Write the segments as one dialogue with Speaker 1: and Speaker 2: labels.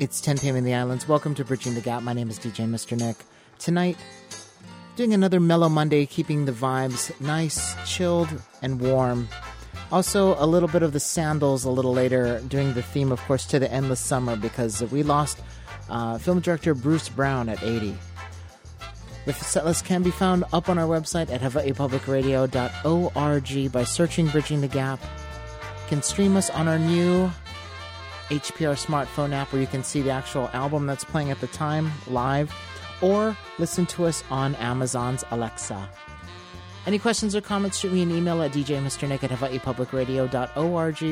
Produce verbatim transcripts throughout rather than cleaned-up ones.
Speaker 1: It's ten p.m. in the islands. Welcome to Bridging the Gap. My name is D J Mister Nick. Tonight, doing another Mellow Monday, keeping the vibes nice, chilled, and warm. Also, a little bit of the Sandals a little later, doing the theme, of course, to the endless summer, because we lost uh, film director Bruce Brown at eighty. The setlist can be found up on our website at hawaii public radio dot org by searching Bridging the Gap. You can stream us on our new H P R smartphone app, where you can see the actual album that's playing at the time live, or listen to us on Amazon's Alexa. Any questions or comments, shoot me an email at d j mister nick at hawaii public radio dot org.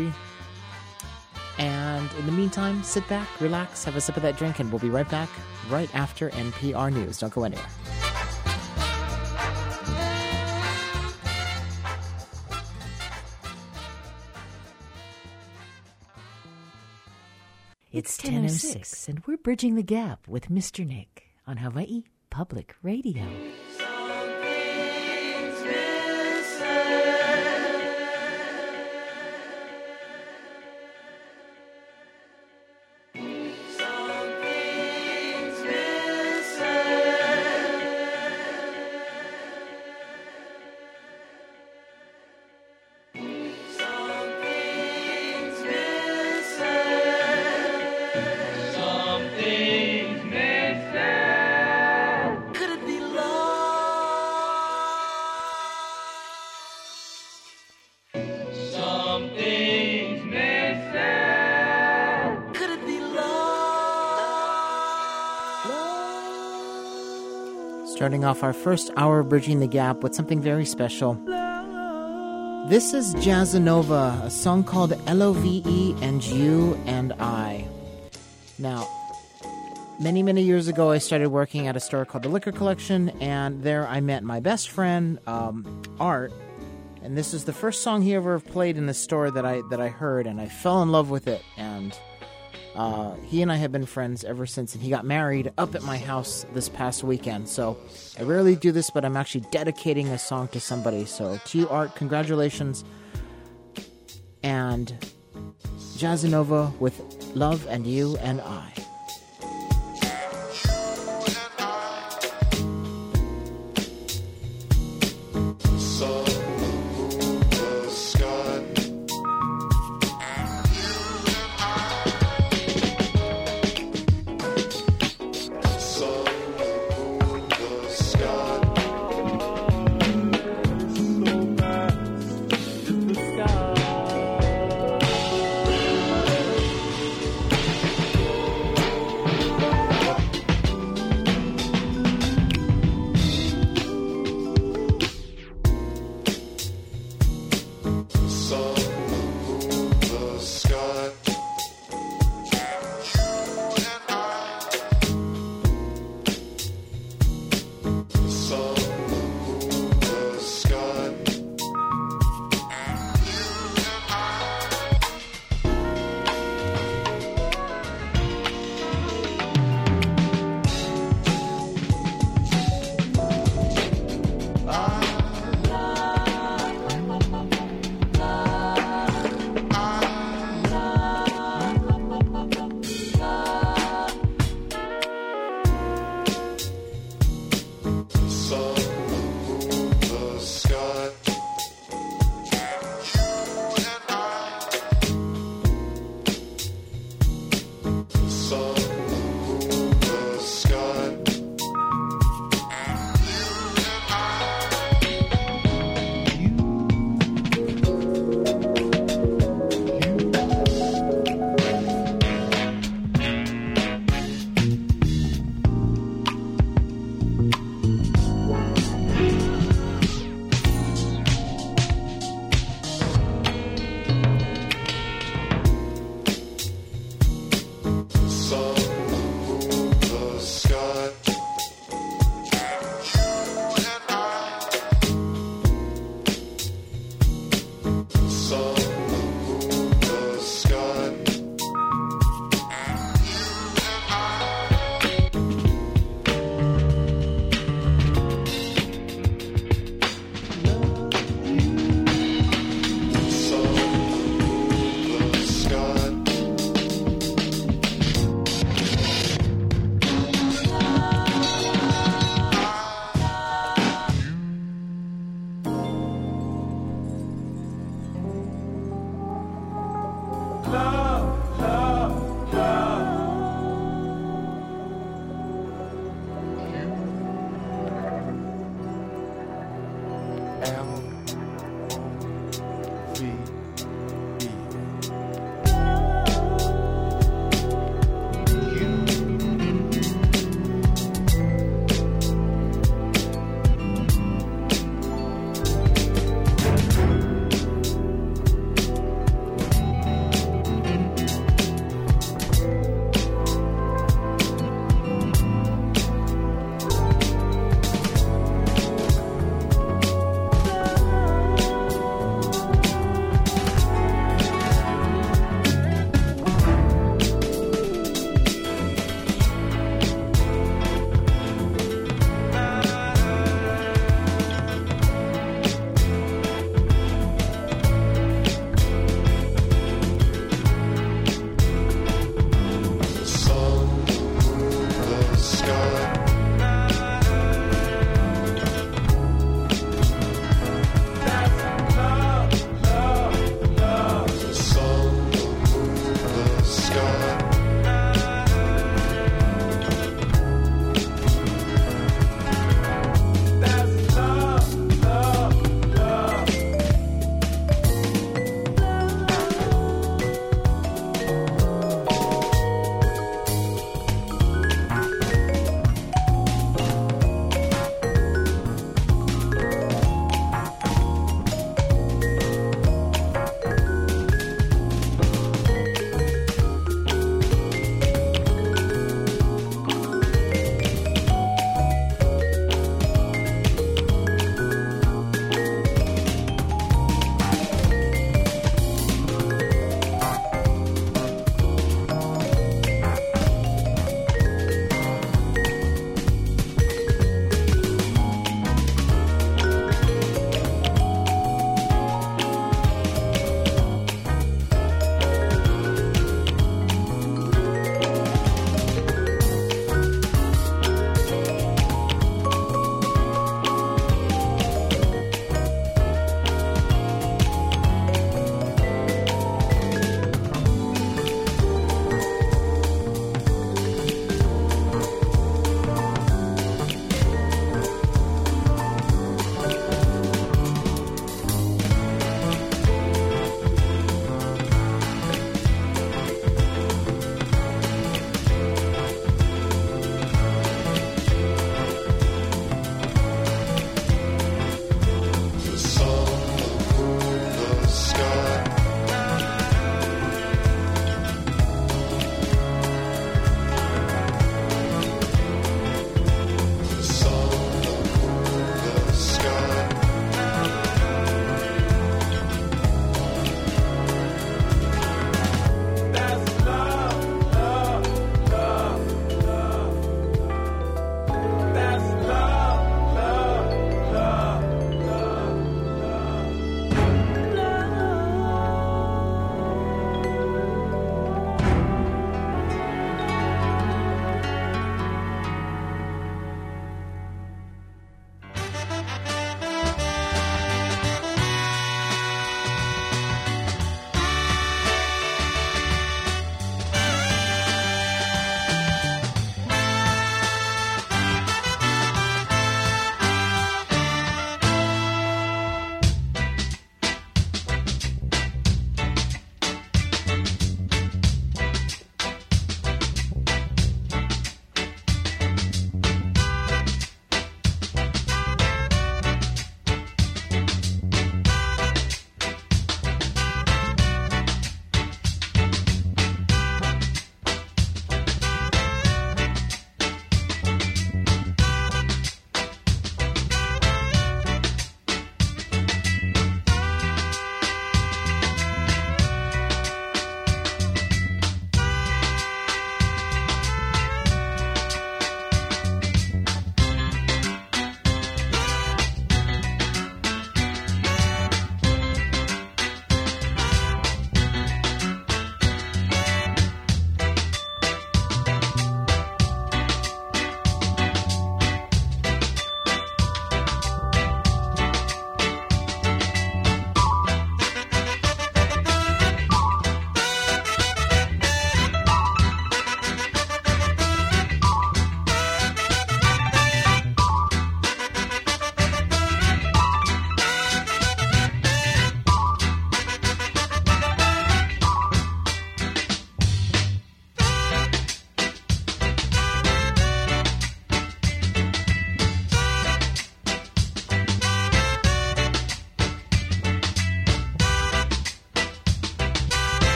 Speaker 1: And in the meantime, sit back, relax, have a sip of that drink, and we'll be right back right after N P R News. Don't go anywhere.
Speaker 2: It's ten oh six, and we're Bridging the Gap with Mister Nick on Hawaii Public Radio.
Speaker 1: Starting off our first hour of Bridging the Gap with something very special. This is Jazzanova, a song called L O V E and You and I. Now, many, many years ago, I started working at a store called The Liquor Collection, and there I met my best friend, um, Art, and this is the first song he ever played in the store that I that I heard, and I fell in love with it, and Uh, he and I have been friends ever since, and he got married up at my house this past weekend. So I rarely do this, but I'm actually dedicating a song to somebody. So to you, Art, congratulations. And Jazzanova with Love and You and I.
Speaker 3: love, love, love. L O V E.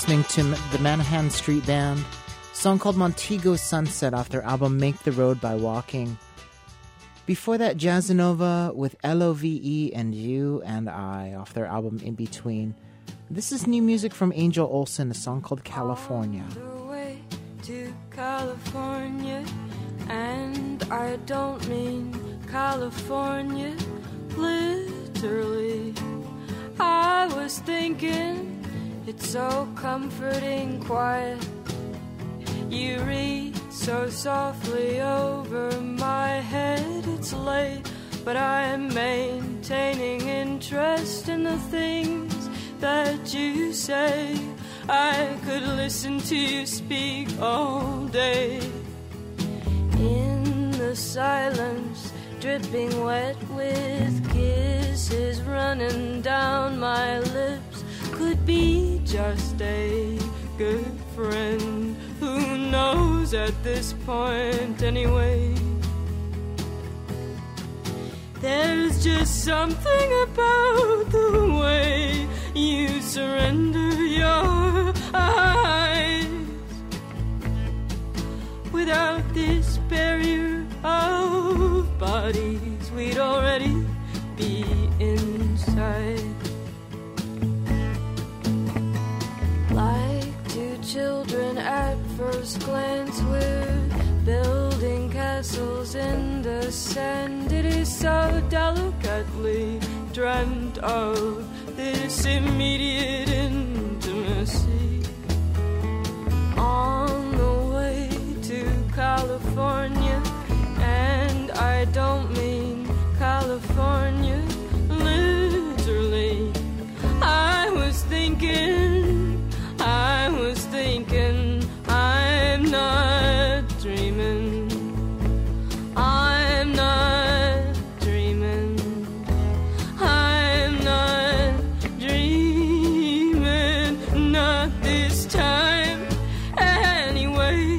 Speaker 1: listening to the Manhattan Street Band, a song called Montego Sunset off their album Make the Road by Walking. Before that, Jazzanova with L O V E and You and I off their album In Between. This is new music from Angel Olsen, a song called California.
Speaker 4: On the way to California, and I don't mean California literally. I was thinking it's so comforting, quiet. You read so softly over my head. It's late, but I am maintaining interest in the things that you say. I could listen to you speak all day. In the silence, dripping wet with kisses running down my lips, could be just a good friend. Who knows at this point anyway? There's just something about the way you surrender your eyes without this barrier of bodies. We'd already be inside. Like two children at first glance, we're building castles in the sand. It is so delicately dreamt of, this immediate intimacy. On the way to California, and I don't mean California literally. I was thinking, I was thinking, I'm not dreaming, I'm not dreaming, I'm not dreaming, not this time anyway.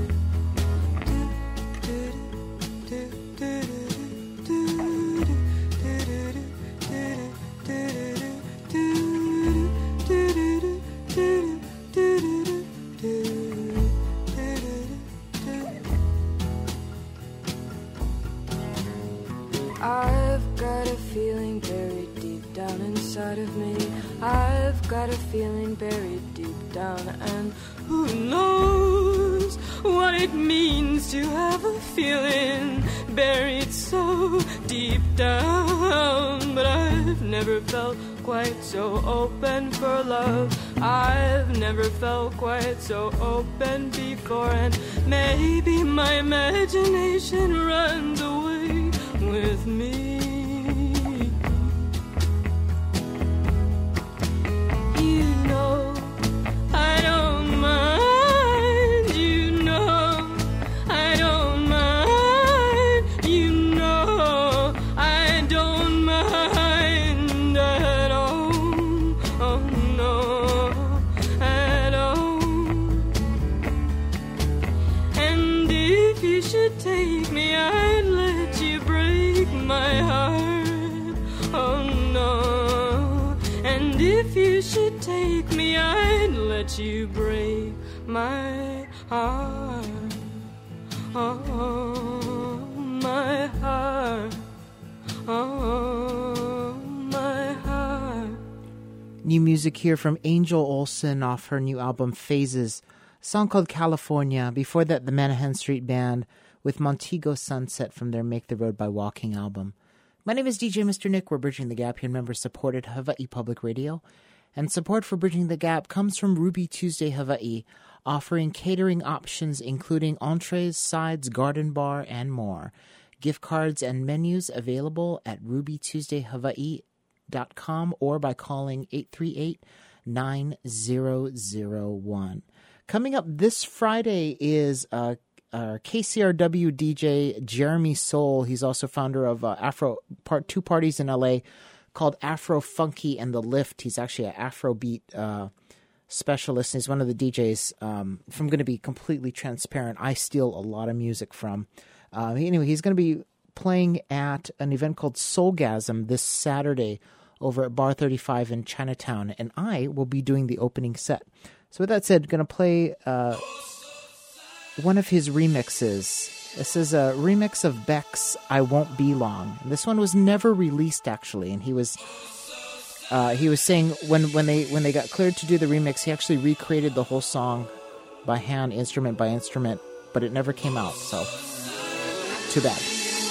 Speaker 4: I've got a feeling buried deep down inside of me. I've got a feeling buried deep down, and who knows what it means to have a feeling buried so deep down. But I've never felt quite so open for love. I've never felt quite so open before, and maybe my imagination runs away with me. You know, I don't mind. You know, I don't mind. You know, I don't mind at all. Oh no, at all. And if you should take me, I'd let you break my heart. Oh no. And if you should take me, I'd let you break my heart. Oh, my heart. Oh, my heart.
Speaker 1: New music here from Angel Olsen off her new album Phases, a song called California. Before that, the Manhattan Street Band with Montego Sunset from their Make the Road by Walking album. My name is D J Mister Nick. We're Bridging the Gap here, member-supported Hawaii Public Radio. And support for Bridging the Gap comes from Ruby Tuesday Hawaii, offering catering options including entrees, sides, garden bar, and more. Gift cards and menus available at ruby tuesday hawaii dot com or by calling eight three eight, nine zero zero one. Coming up this Friday is uh, uh, K C R W D J Jeremy Soul. He's also founder of uh, Afro part two parties in L A called Afro Funky and the Lift. He's actually an Afrobeat uh, specialist. He's one of the D Js. Um, if I'm going to be completely transparent, I steal a lot of music from. Uh, anyway, he's going to be playing at an event called Soulgasm this Saturday over at Bar thirty-five in Chinatown, and I will be doing the opening set. So with that said, going to play uh, one of his remixes. This is a remix of Beck's I Won't Be Long. And this one was never released, actually, and he was uh, he was saying when, when they when they got cleared to do the remix, he actually recreated the whole song by hand, instrument by instrument, but it never came out, so too bad.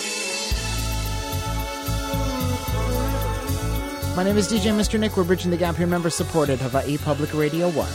Speaker 1: My name is D J Mister Nick. We're bridging the gap here, member supported, Hawaii Public Radio one.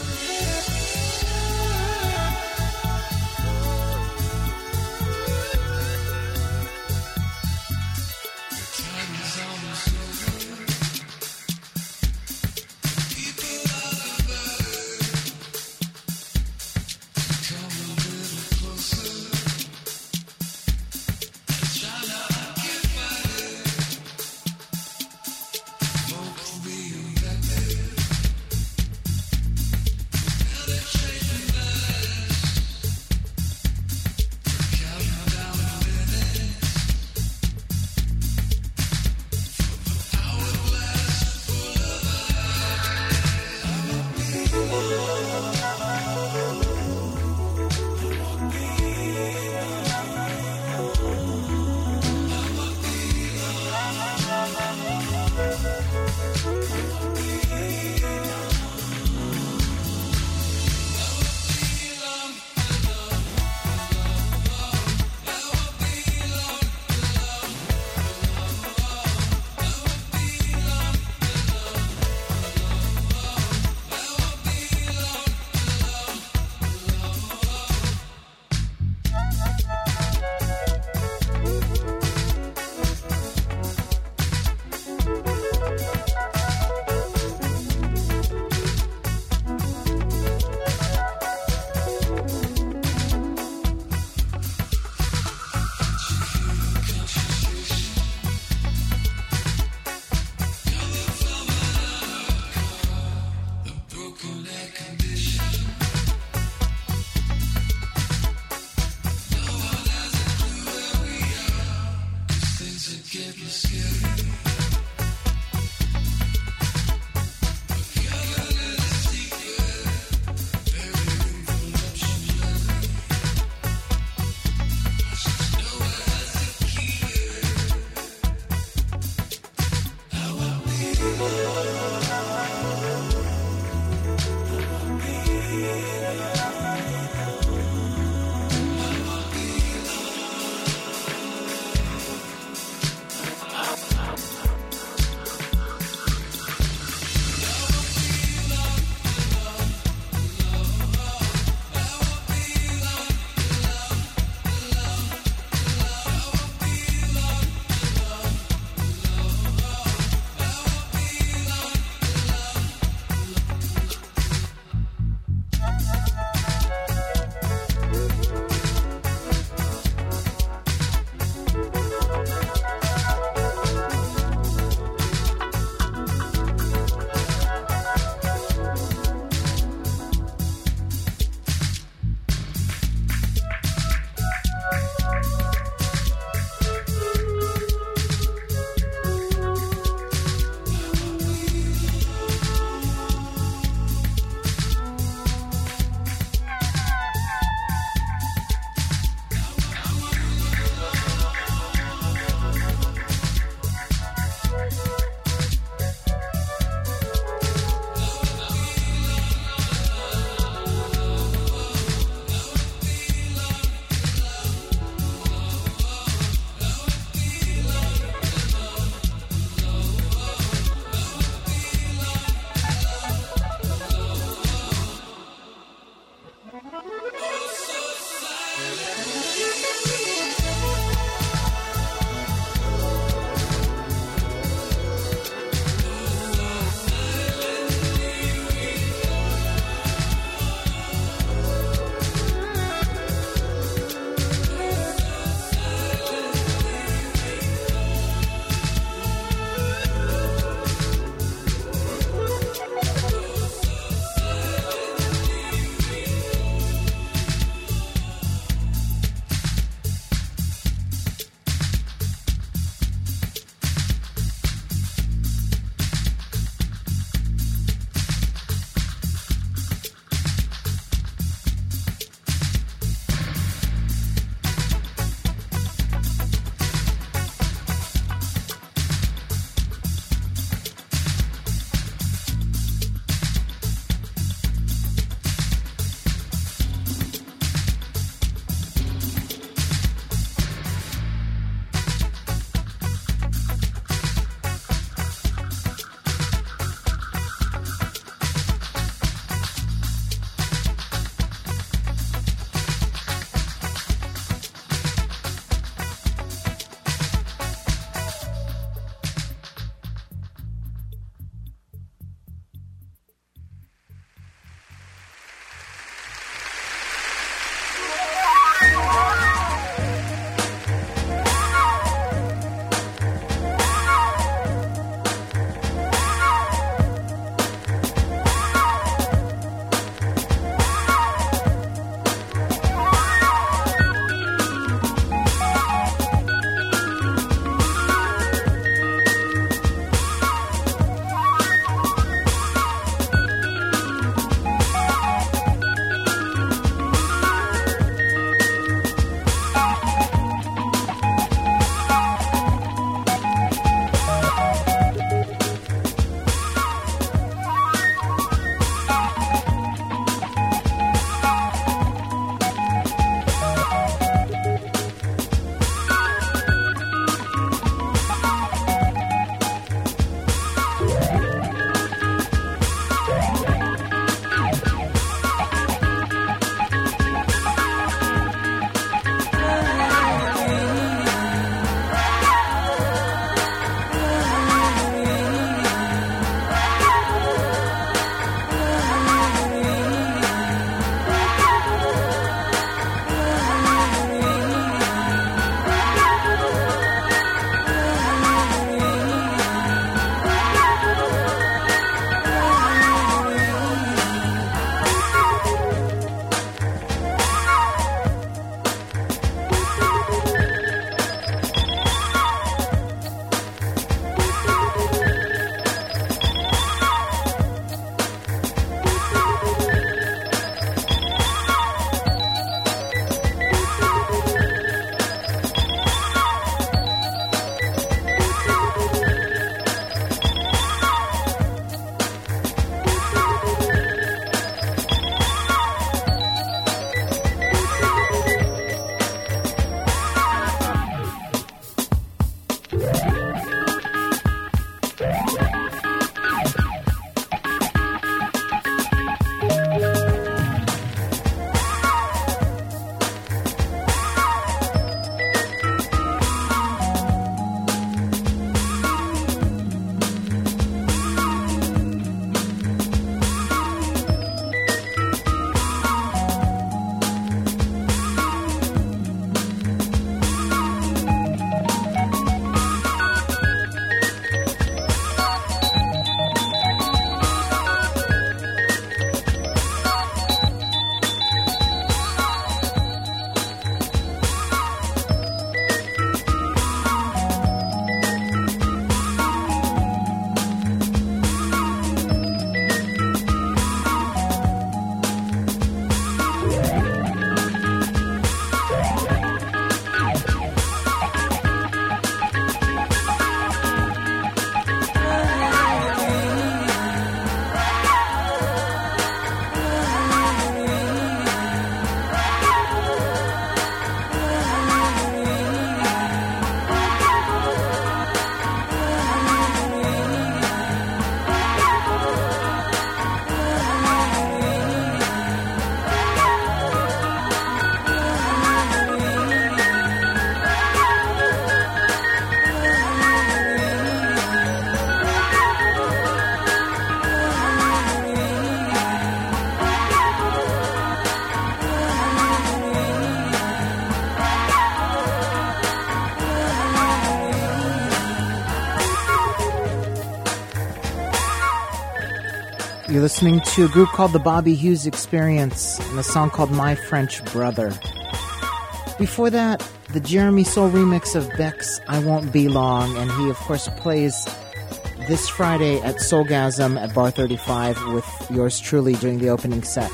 Speaker 1: You're listening to a group called the Bobby Hughes Experience and a song called My French Brother. Before that, the Jeremy Soule remix of Beck's I Won't Be Long, and he, of course, plays this Friday at Soulgasm at Bar thirty-five with yours truly during the opening set.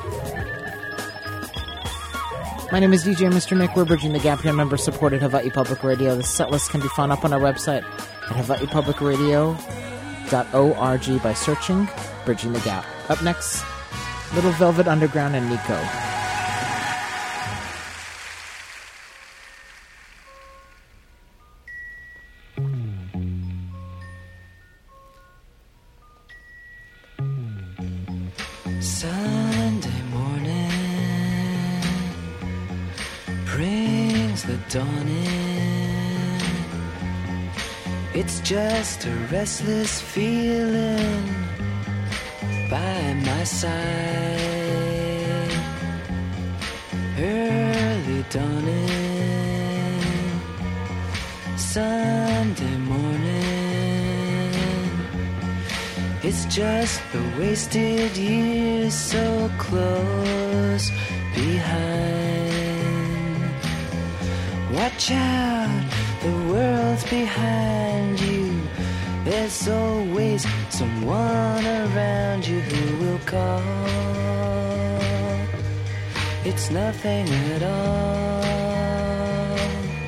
Speaker 1: My name is D J Mister Nick. We're bridging the gap here, member-supported Hawaii Public Radio. The set list can be found up on our website at hawaii public radio dot org by searching Bridging the Gap. Up next, Little Velvet Underground and Nico.
Speaker 5: Sunday morning brings the dawn in. It's just a restless feeling by my side. Early dawning, Sunday morning. It's just the wasted years so close behind. Watch out, the world's behind you. There's always someone around you who will call. It's nothing at all.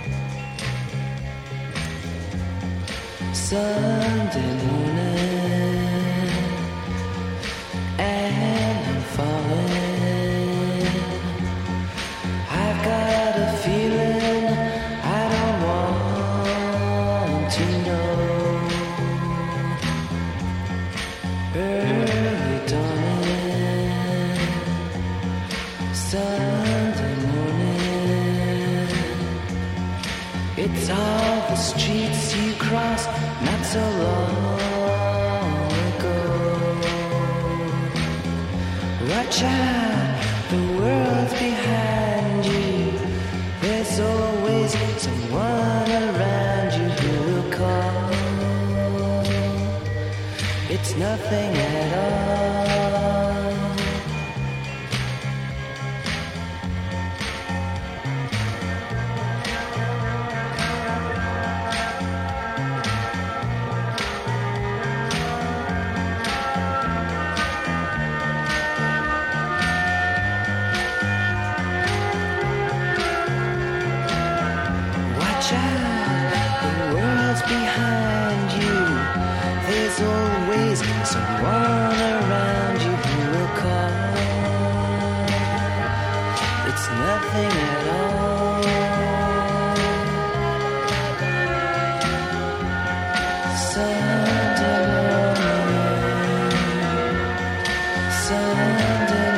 Speaker 5: Sunday morning, and I'm falling. I've got a feeling I don't want to know. Early dawning, Sunday morning. It's all the streets you crossed not so long ago. Watch out, the world's behind you. There's always someone around you who will call. It's nothing at all. Watch out, the world's behind you. There's always someone around you who will call. It's nothing at all. Sunday morning, Sunday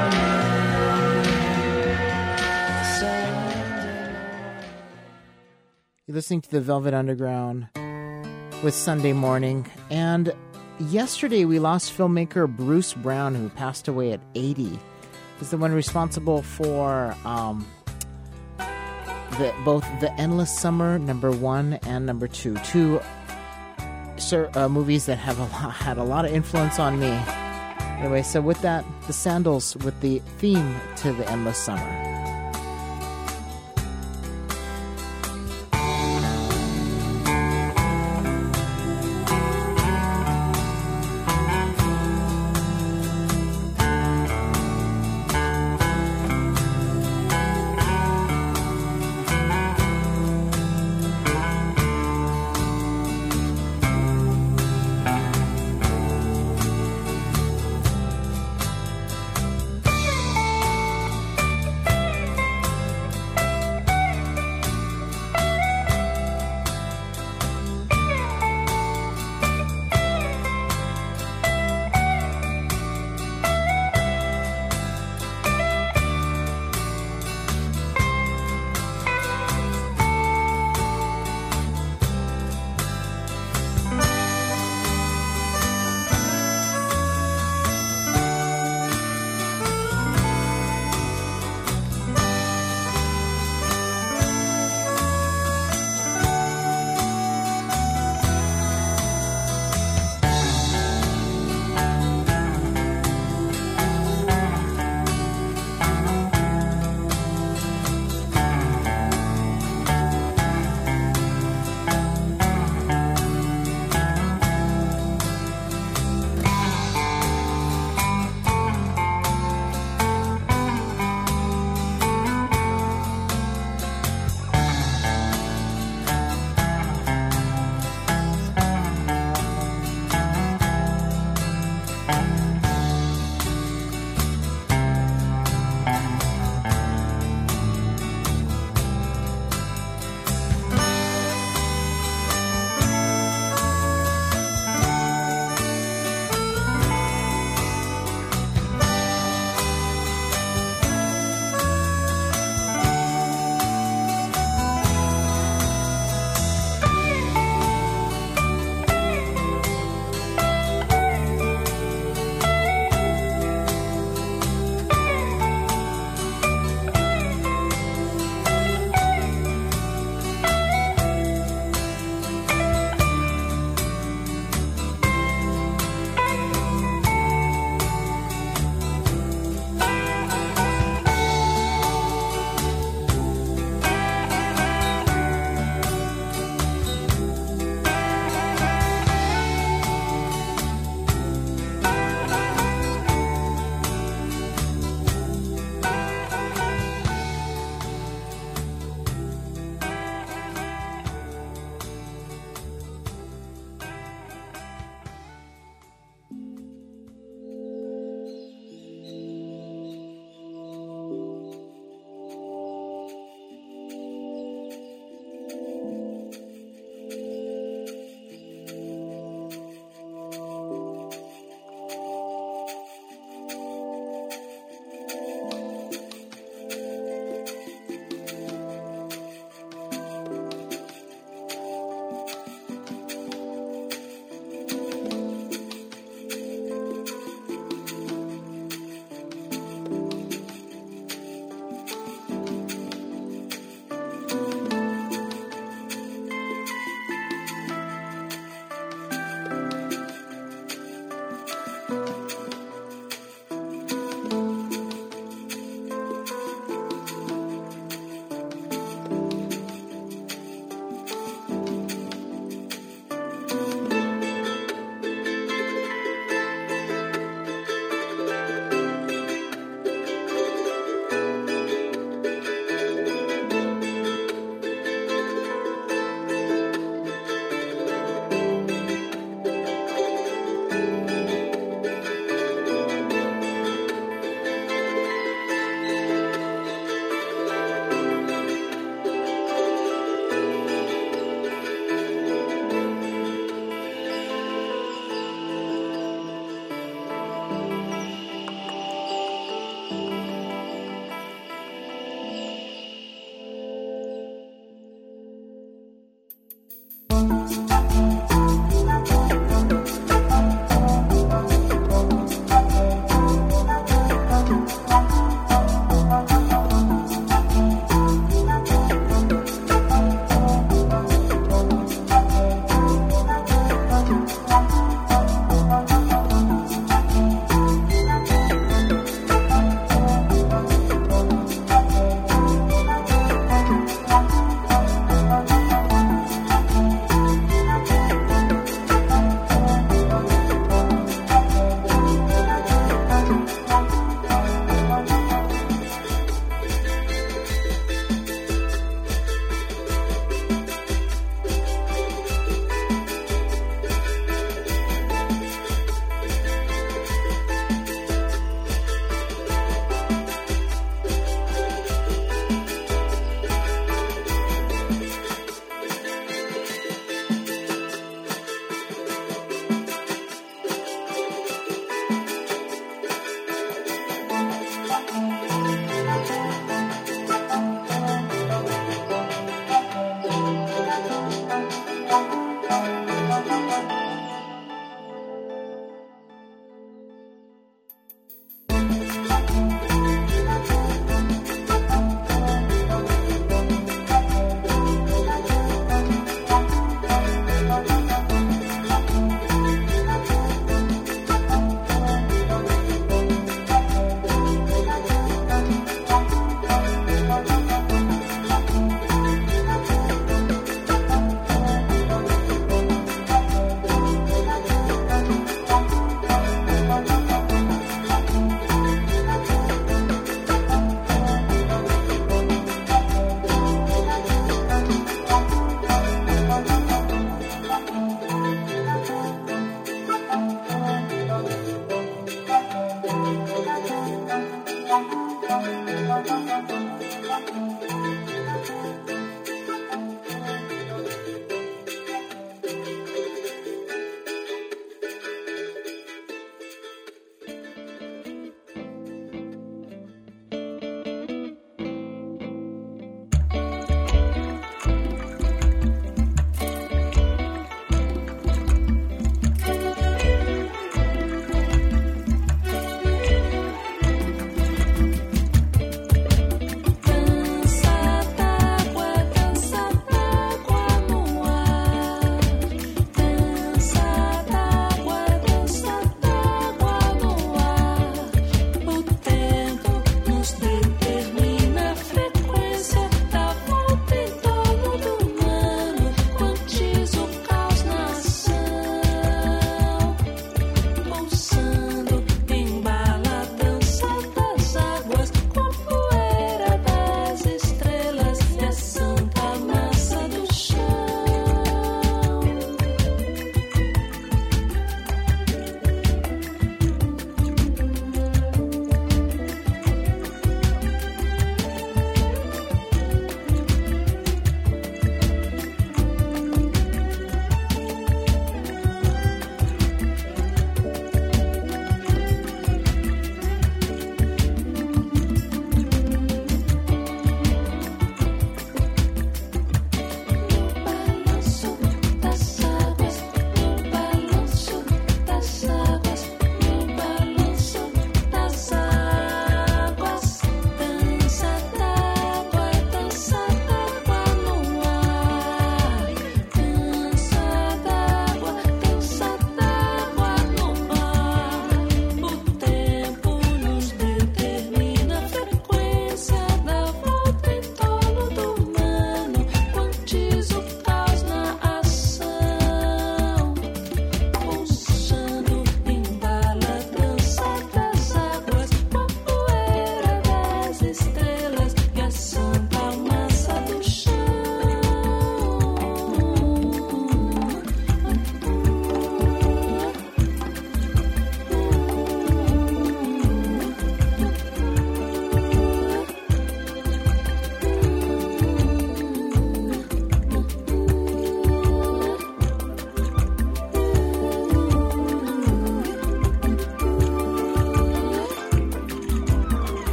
Speaker 5: morning, Sunday morning.
Speaker 1: You're listening to the Velvet Underground with Sunday Morning. And yesterday we lost filmmaker Bruce Brown, who passed away at eighty. He's the one responsible for um, the, both The Endless Summer, number one, and number two. Two sir, uh, movies that have a lot, had a lot of influence on me. Anyway, so with that, the Sandals with the theme to The Endless Summer.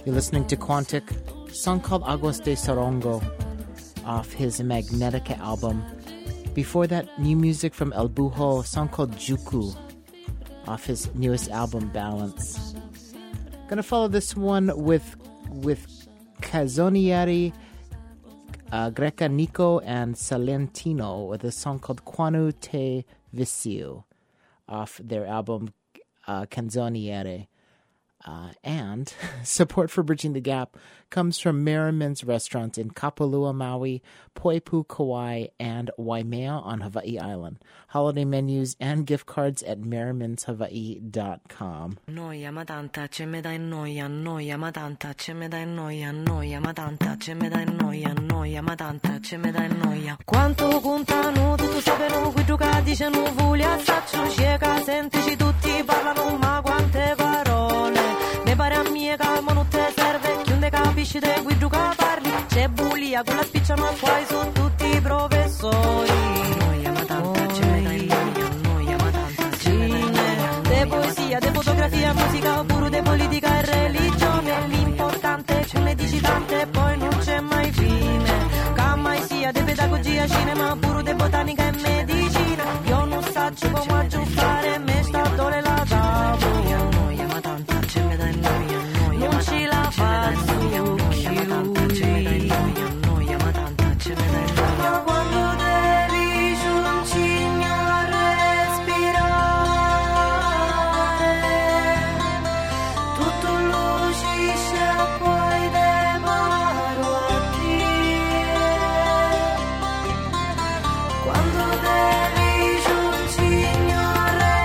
Speaker 1: You're listening to Quantic, a song called Aguas de Sarongo off his Magnetica album. Before that, new music from El Bujo, a song called Juku off his newest album, Balance. Gonna follow this one with with Cazonieri, uh, Greca Nico, and Salentino with a song called Quando Te Vicio off their album uh, Canzoniere. Uh, and support for Bridging the Gap comes from Merriman's Restaurant in Kapalua, Maui, Poipu, Kauai, and Waimea on Hawaii Island. Holiday menus and gift cards at merrimans hawaii dot com.
Speaker 6: Noia ma tanta, ce me dai noia, noia ma tanta, ce me dai noia, noia ma tanta, ce me dai noia, noia ma tanta, ce me dai noia. Quanto contano, tutto sapeno, qui giocati ce non vuole assaccio, cieca, sentici tutti parlano, ma quante parole. Ne pare a mie calma non te serve, chi non te capisci te qui giocare parli, c'è bulia con la spiccia ma poi sono tutti i professori. Noia ma tanta, ce me dai noia, noia ma tanta, ce me dai noia. De poesia, de fotografia, musica, pure de politica e religione, l'importante ce ne dici tante e poi non c'è mai fine. Che mai sia de pedagogia, cinema, pure de botanica e medicina, io non saggio come aggiustare, me sta dole la tavola. Noia ma tanta, ce me dai noia, noia non ci la faccio più, ce me dai noia, noia ma tanta, ce me dai noia. Ma quando devi giuncigno a respirare, tutto lucisce poi de paro a dire. Quando devi giuncigno a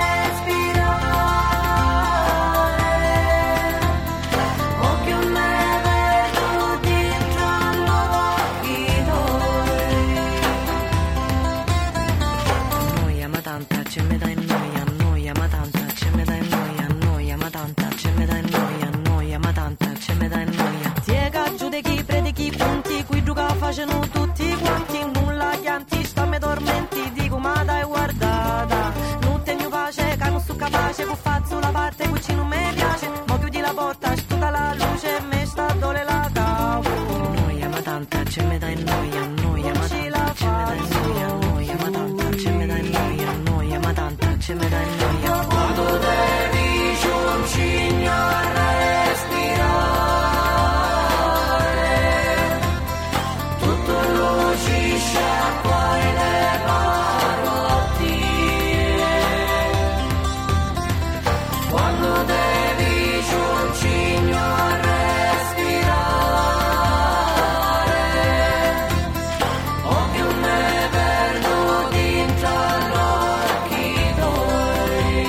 Speaker 6: respirare, occhio me vedo dentro all'occhi tuoi. Noia ma tanta, ce me dai noia, noia ma tanta, ce me dai noia, noia ma tanta, ce me dai noia, noia ma tanta, ce me dai noia. Tiega giudichi, predichi, punti, qui giuca facendo tutti quanti, nulla chianti, stammi dormenti, dico ma dai guardata, non tengo pace, che non sto capace, che faccio la parte, qui non mi piace, ma chiudi la porta, tutta la luce, me sta dole la capo. Noia ma tanta, ce me dai noia, noia ma tanta, ce me dai noia, noia ma tanta, ce me dai noia, noia ma tanta, ce me dai noia. Quando devi giuncigno a respirare, tutto lucisce poi le parole. Quando devi giuncigno a respirare, occhio me perdo dentro all'occhi tuoi.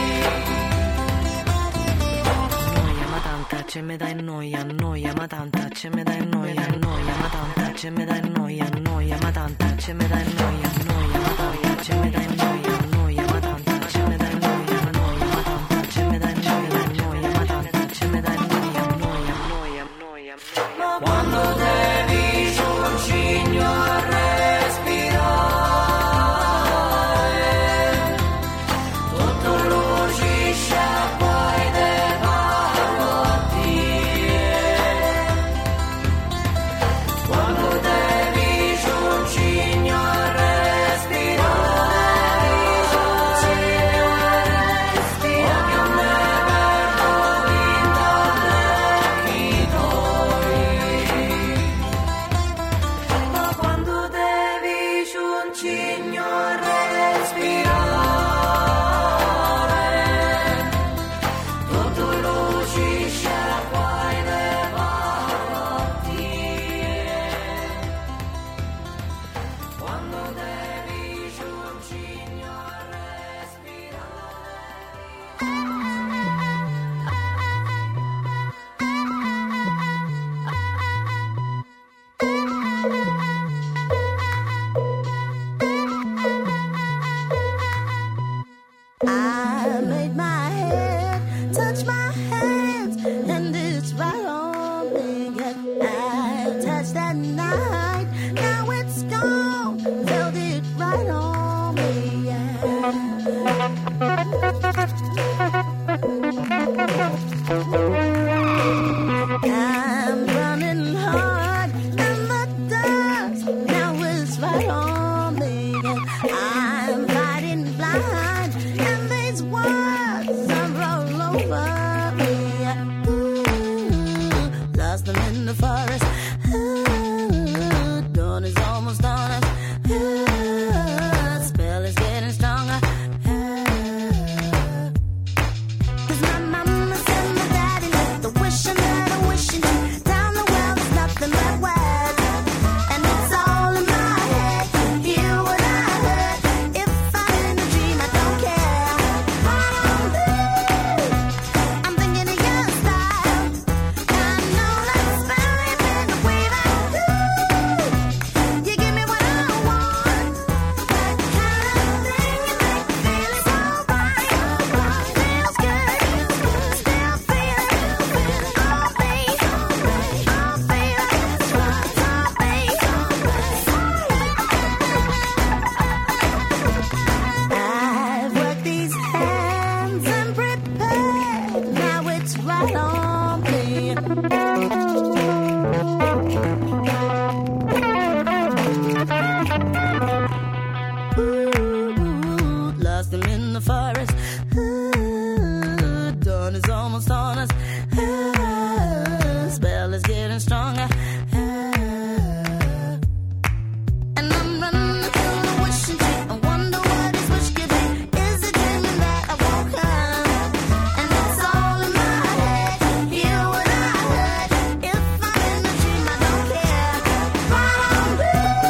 Speaker 6: Noia ma tanta, ce me dai noia, noia ma tanta, ce me dai noia, noia ma tanta, ce me dai noia, noia ma tanta, ce me dai noia, noia ma tanta, ce me dai noia, noia ma tanta, ce me dai noia, noia ma tanta, ce me dai noia, noia ma tanta, ce me dai noia, noia, noia, noia. Ma quando devi giuncigno a respirare, tutto lucisce poi de paroti. Quando devi giuncigno a respirare, giuncigno a respirare, occhio me perdo vinta occhi tuoi. Ma quando devi giuncigno a respirare, tutto lucisce poi de paroti. Quando devi giuncigno a
Speaker 7: I made my head touch my hands, and it's right on me. I touched that night, now it's gone. Felt it right on me. I almost on us. Ooh, the spell is getting stronger. Ooh. 'Cause my mama said my daddy left the wishing that I'm wishing you. Down the well, there's nothing but words. And it's all in my head. Hear what I heard. If I'm in a dream, I don't care. I'm thinking of your style. I know that spell ain't been the way that you give me what I want. That kind of thing you make me feel so right. Feels good. Still feeling all me. All feelings all me. I've worked these hands and prepared. Now it's right on me. Ooh, lost them in the forest. Ooh, dawn is almost on us. Ooh, spell is getting stronger. Ooh, and I'm running through the wishing tree. I wonder what this wish could be. Is it dreaming that I woke up? And it's all in my head. Hear what I heard. If I'm in a dream, I don't care. Right on me.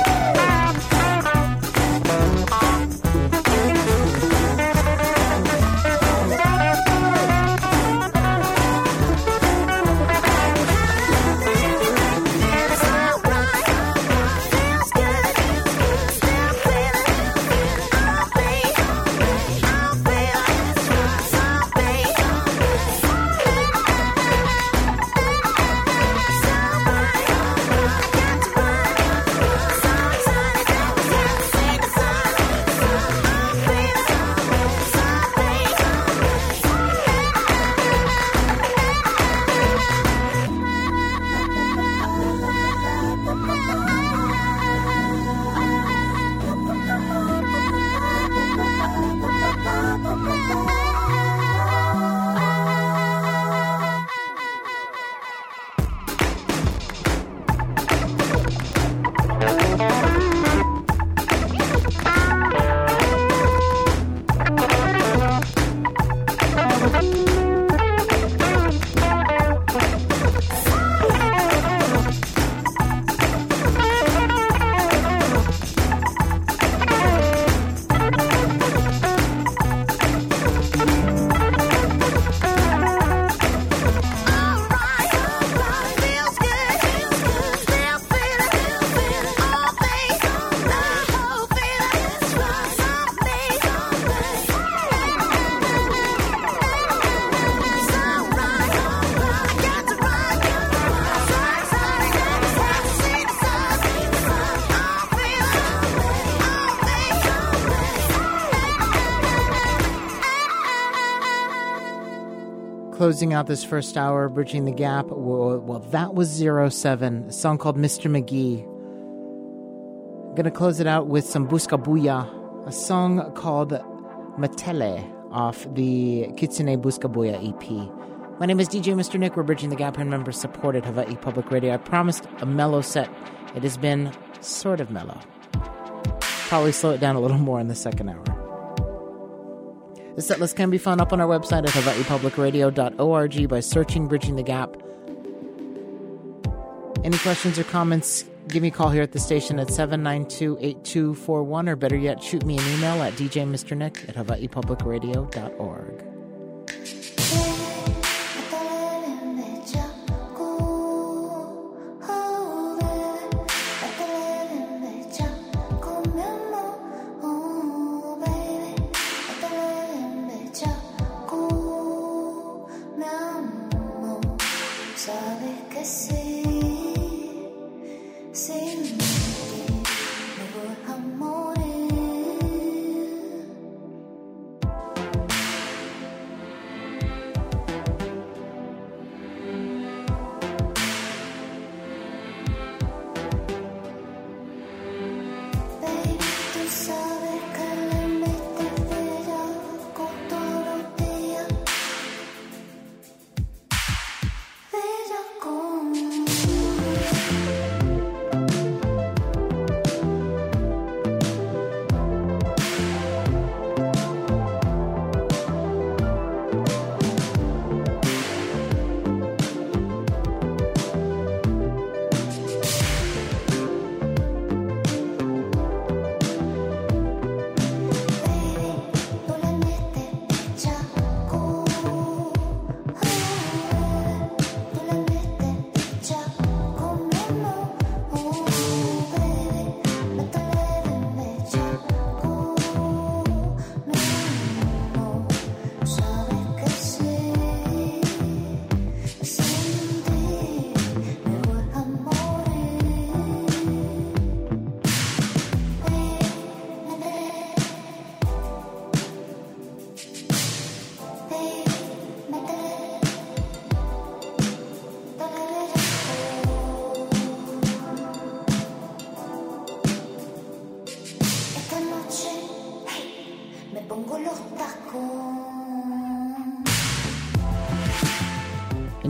Speaker 1: Closing out this first hour, Bridging the Gap. Well, well that was zero seven, a song called Mister McGee. I'm going to close it out with some Buscabuya, a song called Matele off the Kitsune Buscabuya E P. My name is D J Mister Nick. We're Bridging the Gap and members supported Hawaii Public Radio. I promised a mellow set. It has been sort of mellow. Probably slow it down a little more in the second hour. The setlist can be found up on our website at hawaii public radio dot org by searching Bridging the Gap. Any questions or comments, give me a call here at the station at seven nine two, eight two four one, or better yet, shoot me an email at d j mister nick at hawaii public radio dot org.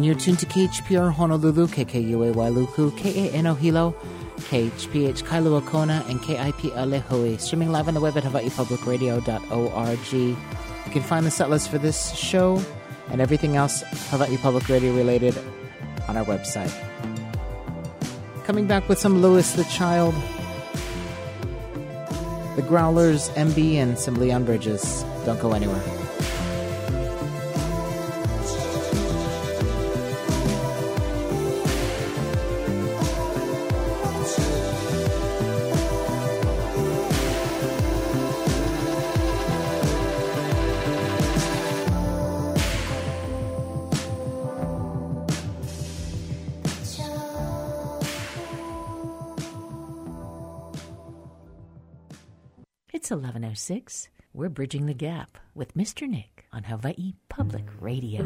Speaker 1: And you're tuned to K H P R Honolulu, K K U A Wailuku, K A N O Hilo, K H P H Kailua Kona, and K I P Alehui. Streaming live on the web at hawaii public radio dot org. You can find the set list for this show and everything else Hawaii Public Radio related on our website. Coming back with some Louis the Child, the Growlers, M B, and some Leon Bridges. Don't go anywhere.
Speaker 2: It's eleven oh six. We're bridging the gap with Mister Nick on Hawaii Public Radio.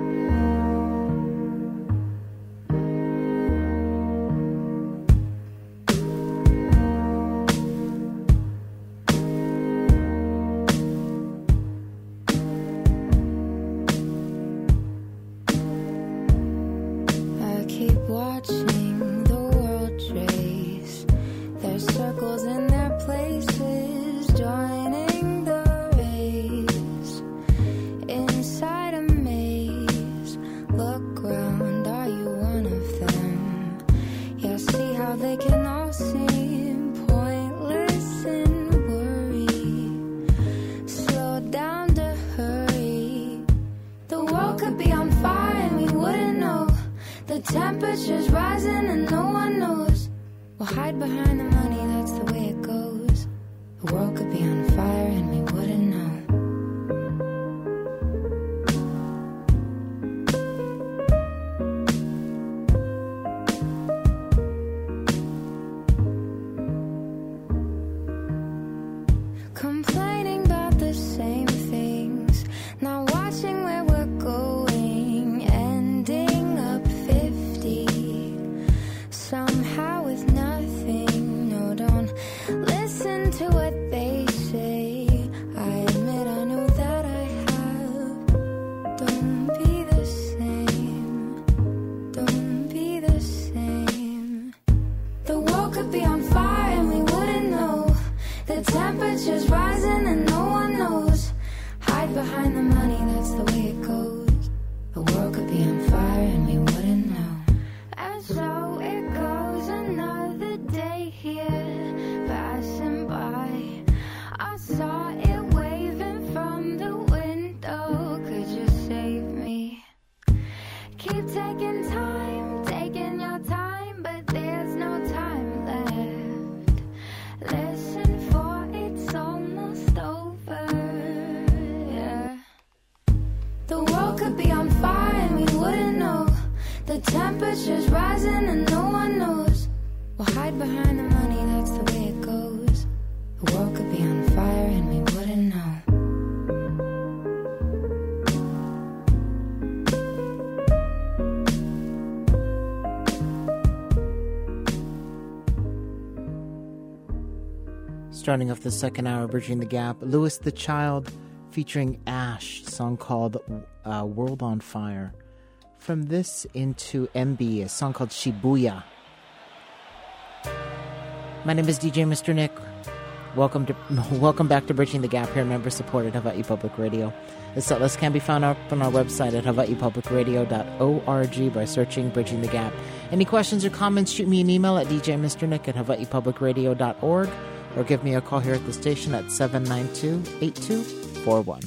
Speaker 4: I keep watching the world trace. There's circles in their places, joining the race. Inside a maze, look round, are you one of them? Yeah, see how they can all seem pointless and worry. Slow down to hurry. The world could be on fire and we wouldn't know. The temperature's rising and no one knows. We'll hide behind the money, that's the way it goes. The world could be on fire and we wouldn't know. Complaining about the same things, not watching where we're going, ending up fifty. Somehow with nothing, no, don't listen to what they say. I admit I know that I have. Don't be the same, don't be the same. The world could be on fire and we wouldn't know. The temperature's rising and no one knows. Hide behind the money, that's the way it goes. The world could be on fire and we wouldn't know. And so it goes, another day here, passing by. I saw it waving from the window. Could you save me? Keep taking time, taking your time, but there's no time left. Listen, for it's almost over. Yeah. The world could be on fire and we wouldn't know. The temperature's rising and no one knows. We'll hide behind the money, that's the way it goes. The world could be on fire and we wouldn't know.
Speaker 1: Starting off the second hour, Bridging the Gap, Louis the Child featuring Ash, a song called uh, World on Fire. From this into M B, a song called Shibuya. My name is D J Mister Nick. Welcome to welcome back to Bridging the Gap here, member supported Hawaii Public Radio. The set list can be found up on our website at hawaii public radio dot org by searching Bridging the Gap. Any questions or comments, shoot me an email at d j mister nick at hawaii public radio dot org or give me a call here at the station at seven nine two, eight two four one.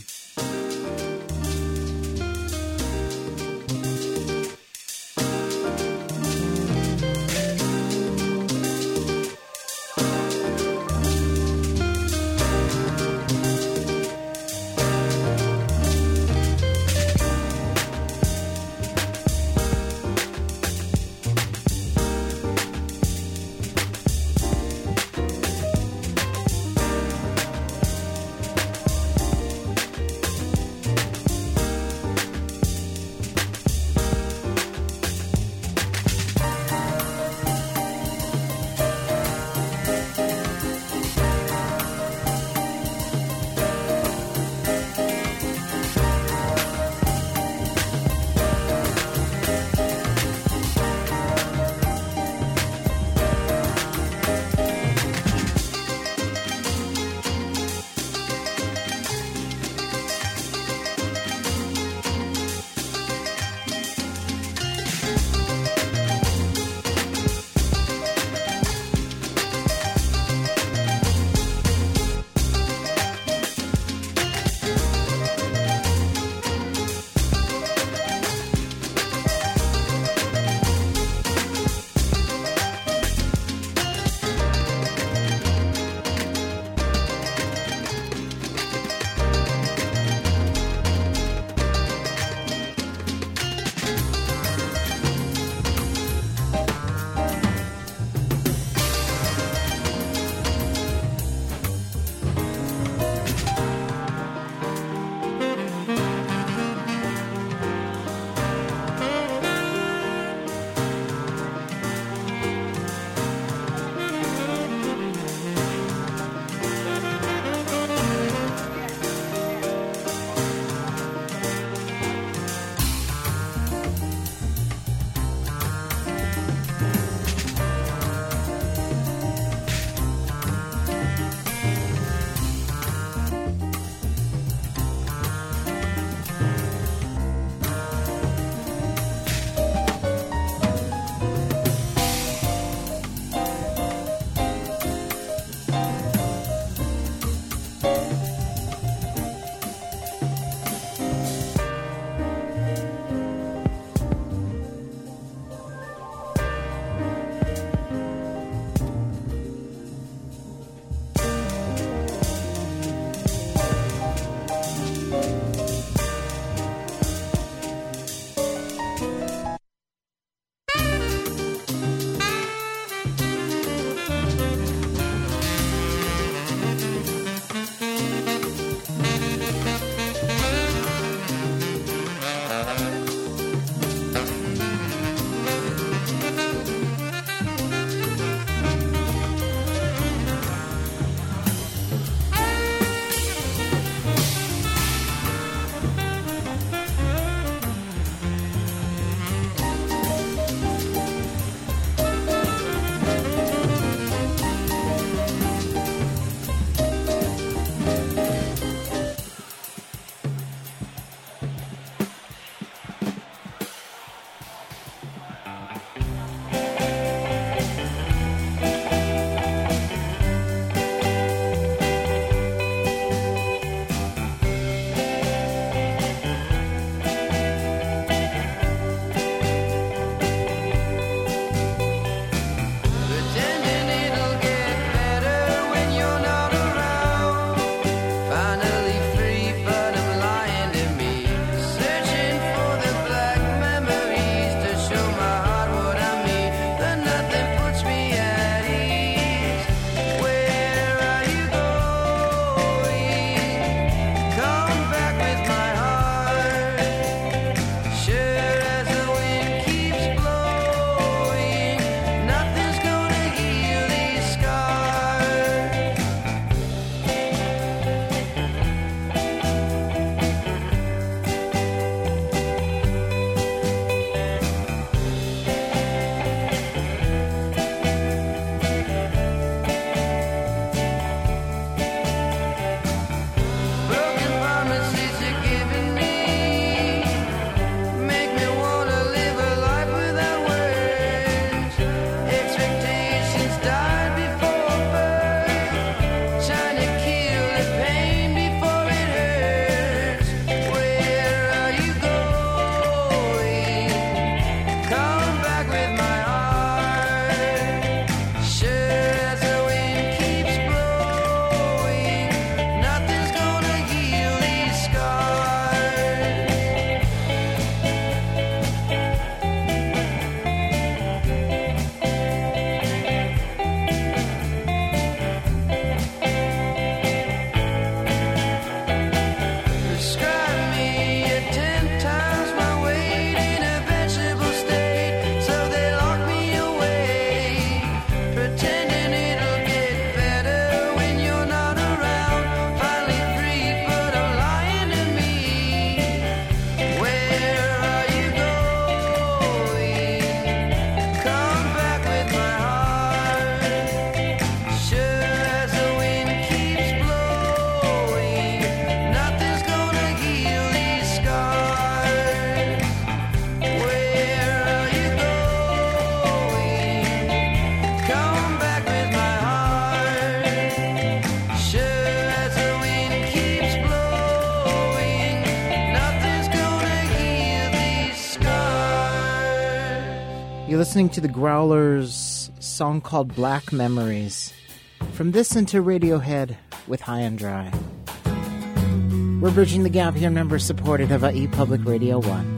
Speaker 1: listening to the Growlers' song called Black Memories. From this into Radiohead with High and Dry. We're bridging the gap here, members supported Hawaii Public Radio one.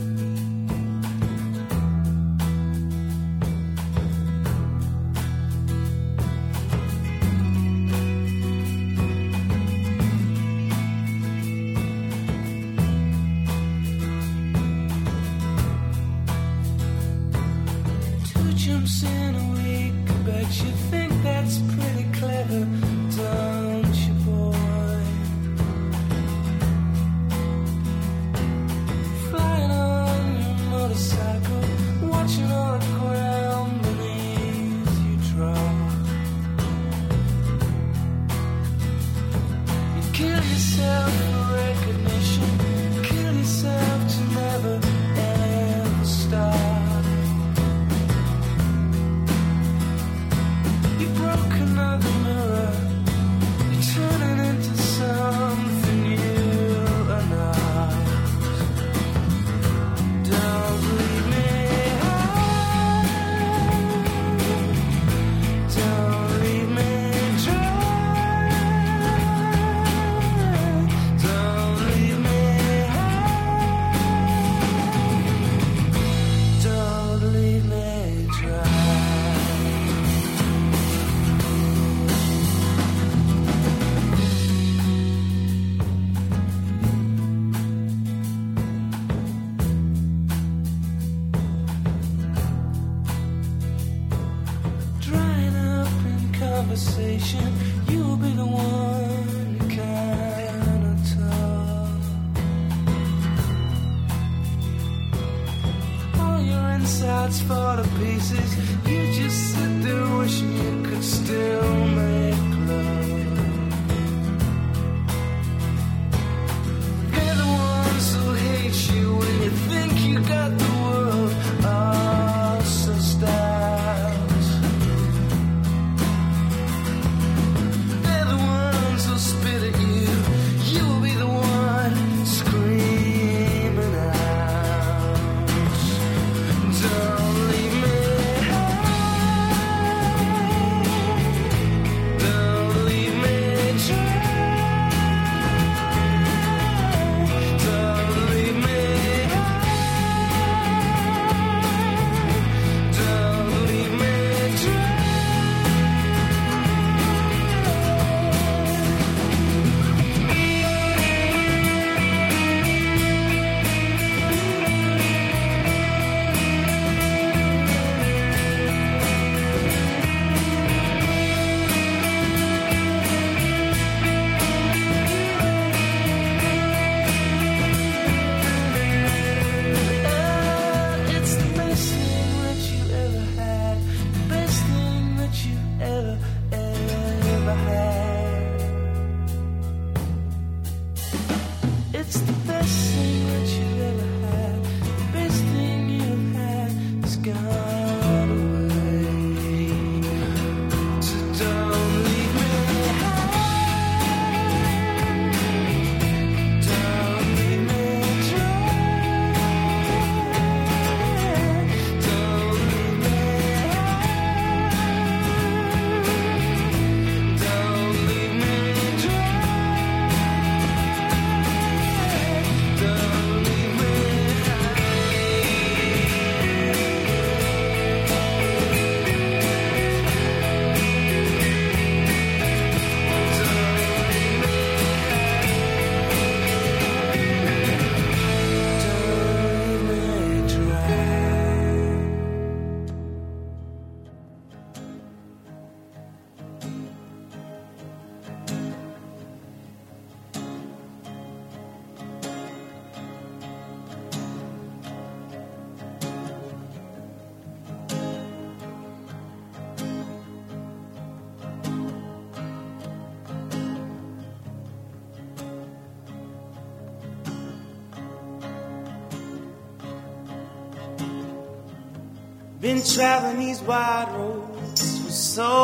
Speaker 8: Been traveling these wide roads for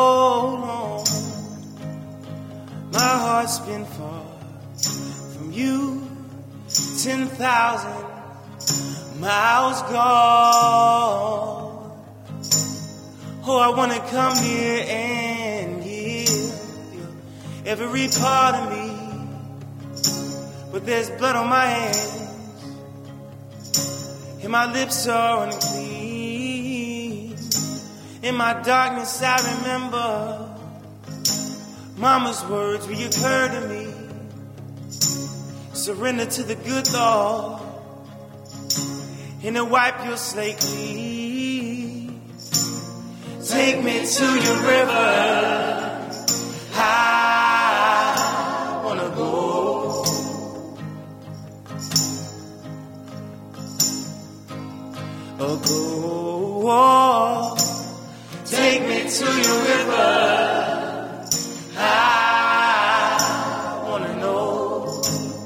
Speaker 8: so long. My heart's been far from you, ten thousand miles gone. Oh, I wanna come here and give you every part of me. But there's blood on my hands, and my lips are unclean. In my darkness I remember Mama's words reoccur to me. Surrender to the good Lord, and to wipe your slate clean. Take me to your river, I wanna go. Oh, go, take me to your river, I wanna know.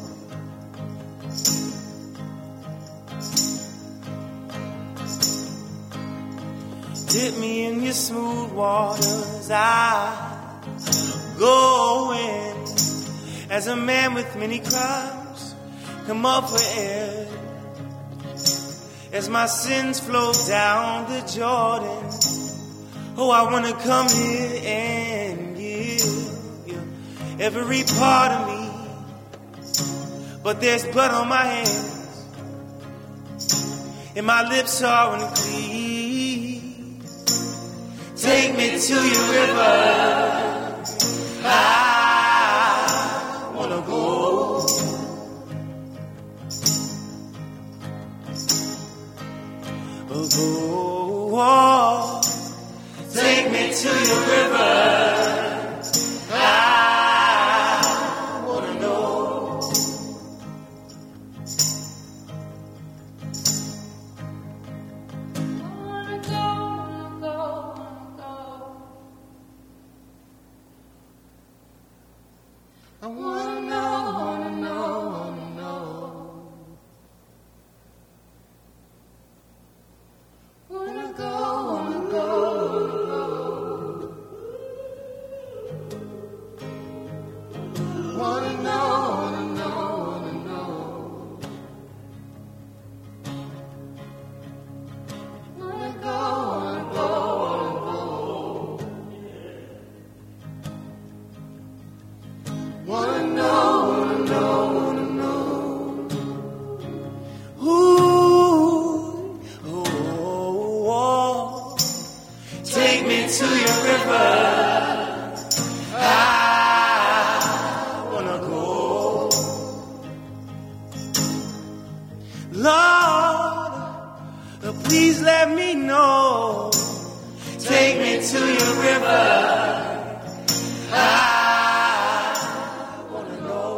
Speaker 8: Dip me in your smooth waters, I go in. As a man with many crimes, come up for air. As my sins flow down the Jordan, oh, I wanna come here and give you every part of me. But there's blood on my hands, and my lips are unclean. Take me to your river, I wanna go. Oh, go, take me to your river, I wanna know.
Speaker 4: Wanna go, wanna go, wanna go. I wanna know, wanna know, wanna know. Wanna go, wanna go, wanna go. Wanna know, wanna know, wanna know. Wanna go, wanna go, wanna go. Wanna know, wanna know, wanna know.
Speaker 8: Ooh, oh, oh, take me to your river, I wanna go. Lord, uh, please let me know. Take me to your river, I wanna know.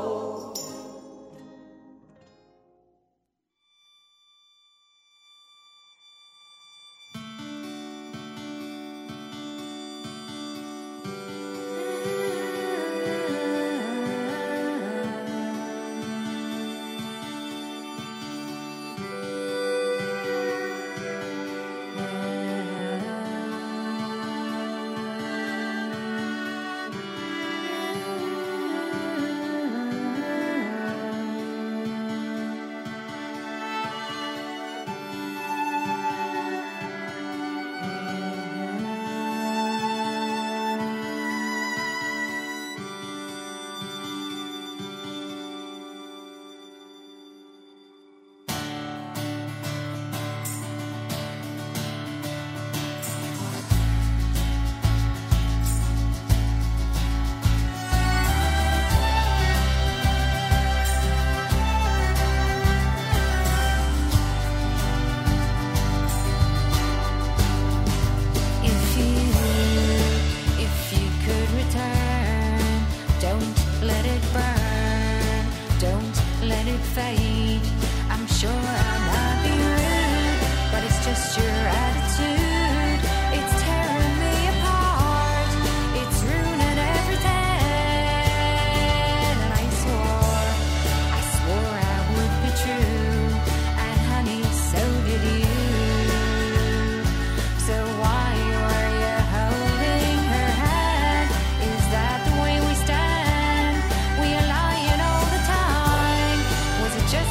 Speaker 4: Just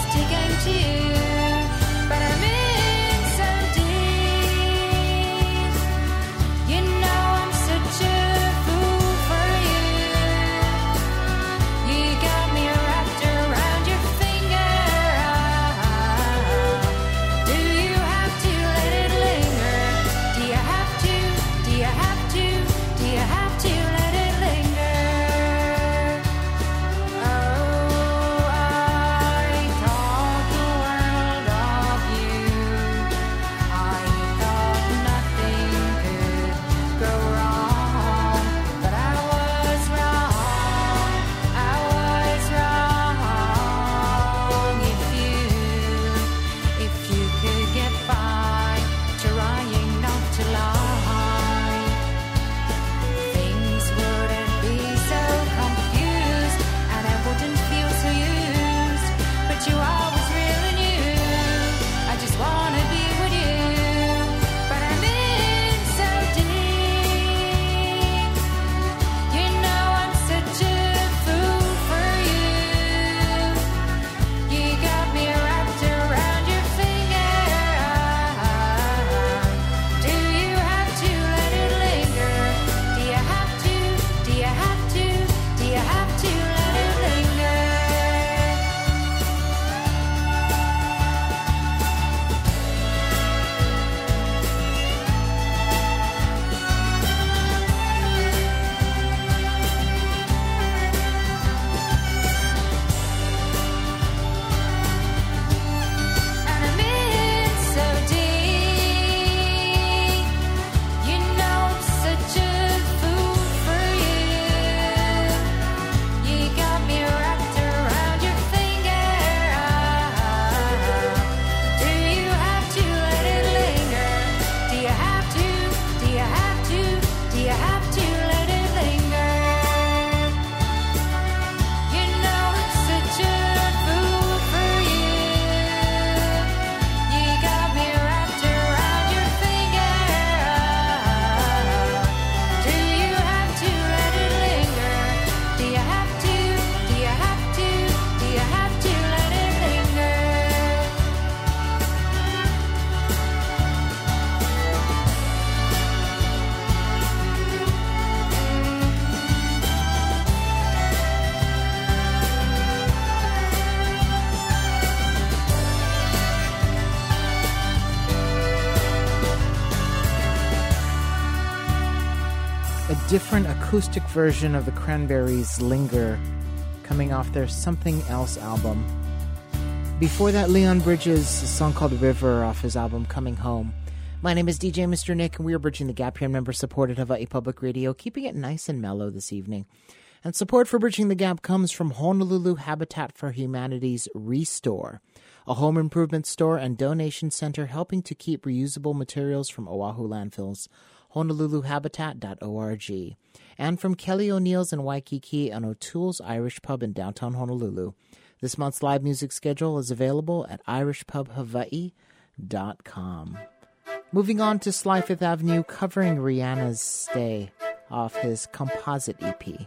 Speaker 1: different acoustic version of the Cranberries' Linger, coming off their Something Else album. Before that, Leon Bridges, a song called River off his album Coming Home. My name is D J Mister Nick, and we are Bridging the Gap here, member-supported Hawaii Public Radio, keeping it nice and mellow this evening. And support for Bridging the Gap comes from Honolulu Habitat for Humanity's Restore, a home improvement store and donation center helping to keep reusable materials from Oahu landfills. honolulu habitat dot org. And from Kelly O'Neill's in Waikiki and O'Toole's Irish Pub in downtown Honolulu. This month's live music schedule is available at irish pub hawaii dot com. Moving on to Sly Fifth Avenue, covering Rihanna's Stay off his Composite E P.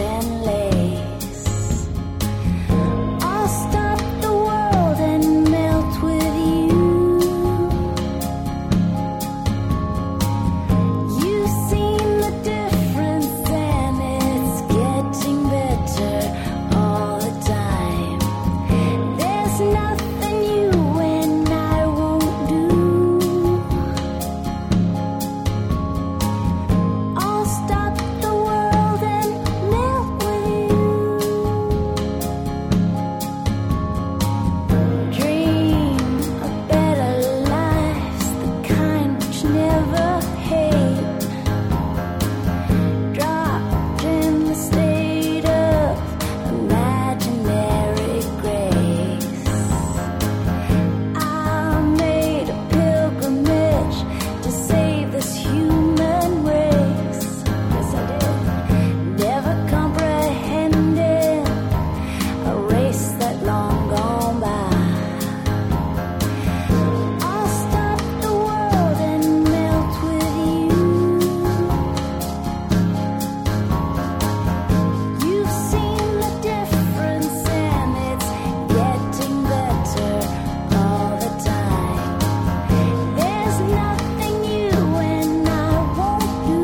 Speaker 7: and lace. I'll stop the world and melt with you. You've seen the difference and it's getting better all the time. There's nothing you and I won't do. I'll stop the world and melt with you. Dream of better lives, the kind which never hate. Dropped in the state of imaginary grace. I made a pilgrimage to save this human race. Yes, I did. Never comprehended a race that long gone by. I'll stop the world and melt with you. You've seen the difference and it's getting better all the time. There's nothing you and I won't do.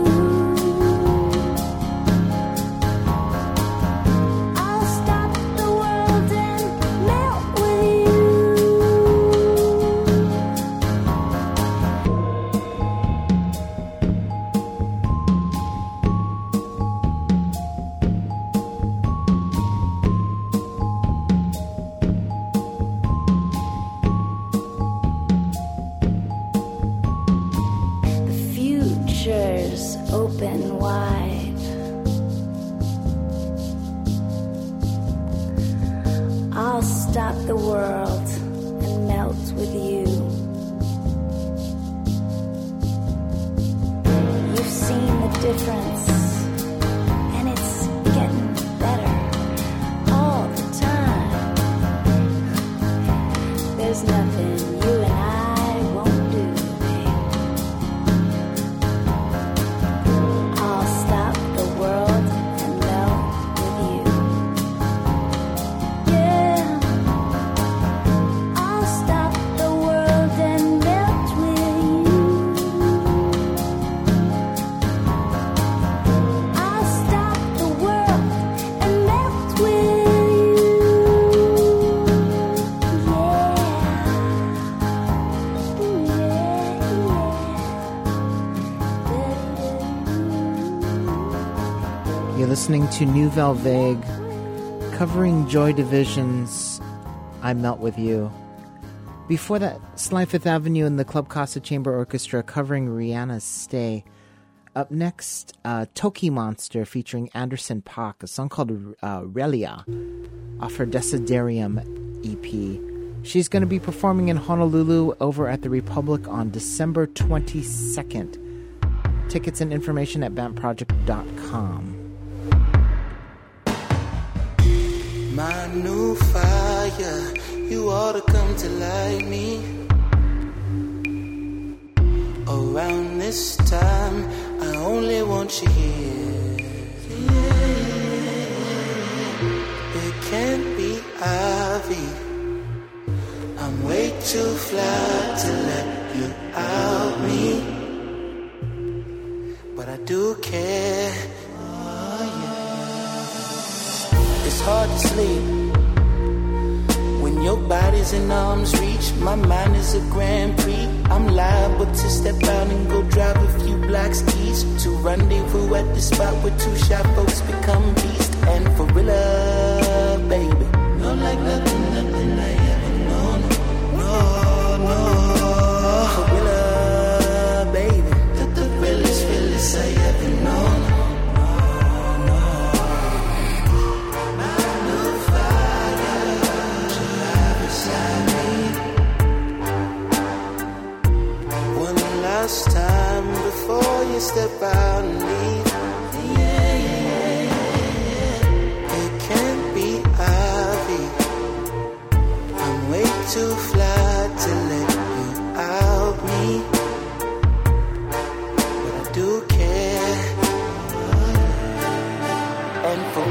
Speaker 7: I'll stop the world and melt with you. The future's open wide. I'll stop the world and melt with you. You've seen the difference, and it's getting better all the time. There's nothing you and I won't do, babe. I'll stop the world and melt with you. Yeah, I'll stop the world and melt with you. I'll stop the world and melt with you. Yeah,
Speaker 1: You're listening to Nouvelle Vague, covering Joy Division's I Melt With You. Before that, Sly Fifth Avenue and the Club Casa Chamber Orchestra covering Rihanna's Stay. Up next, uh, Toki Monster featuring Anderson Paak, a song called uh, Relia, off her Desiderium E P. She's going to be performing in Honolulu over at the Republic on December twenty-second. Tickets and information at band project dot com.
Speaker 8: My new fire, you ought to come to light me. Around this time, I only want you here. It can't be Ivy. I'm way too fly to let you out me. But I do care. It's hard to sleep when your body's in arm's reach. My mind is a Grand Prix. I'm liable to step out and go drive a few blocks east to rendezvous at the spot where two shy folks become beast. And for real, baby, no like nothing, nothing I ever known. No, no, for real, baby, the, the realest, realest I ever known. Last time before you step out and leave. Yeah, yeah, yeah,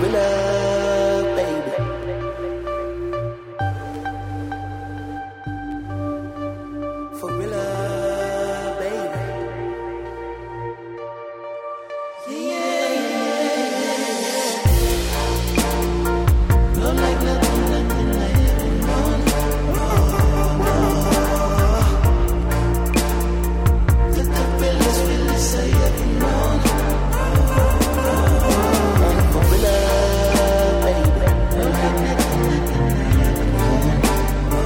Speaker 5: real love, baby. For real love, baby. Yeah, yeah, yeah. Love like nothing, nothing like heaven, no, no, no. Let the realest, realest say heaven, no, no. And for real love, baby. Love like nothing, nothing like heaven, no, no.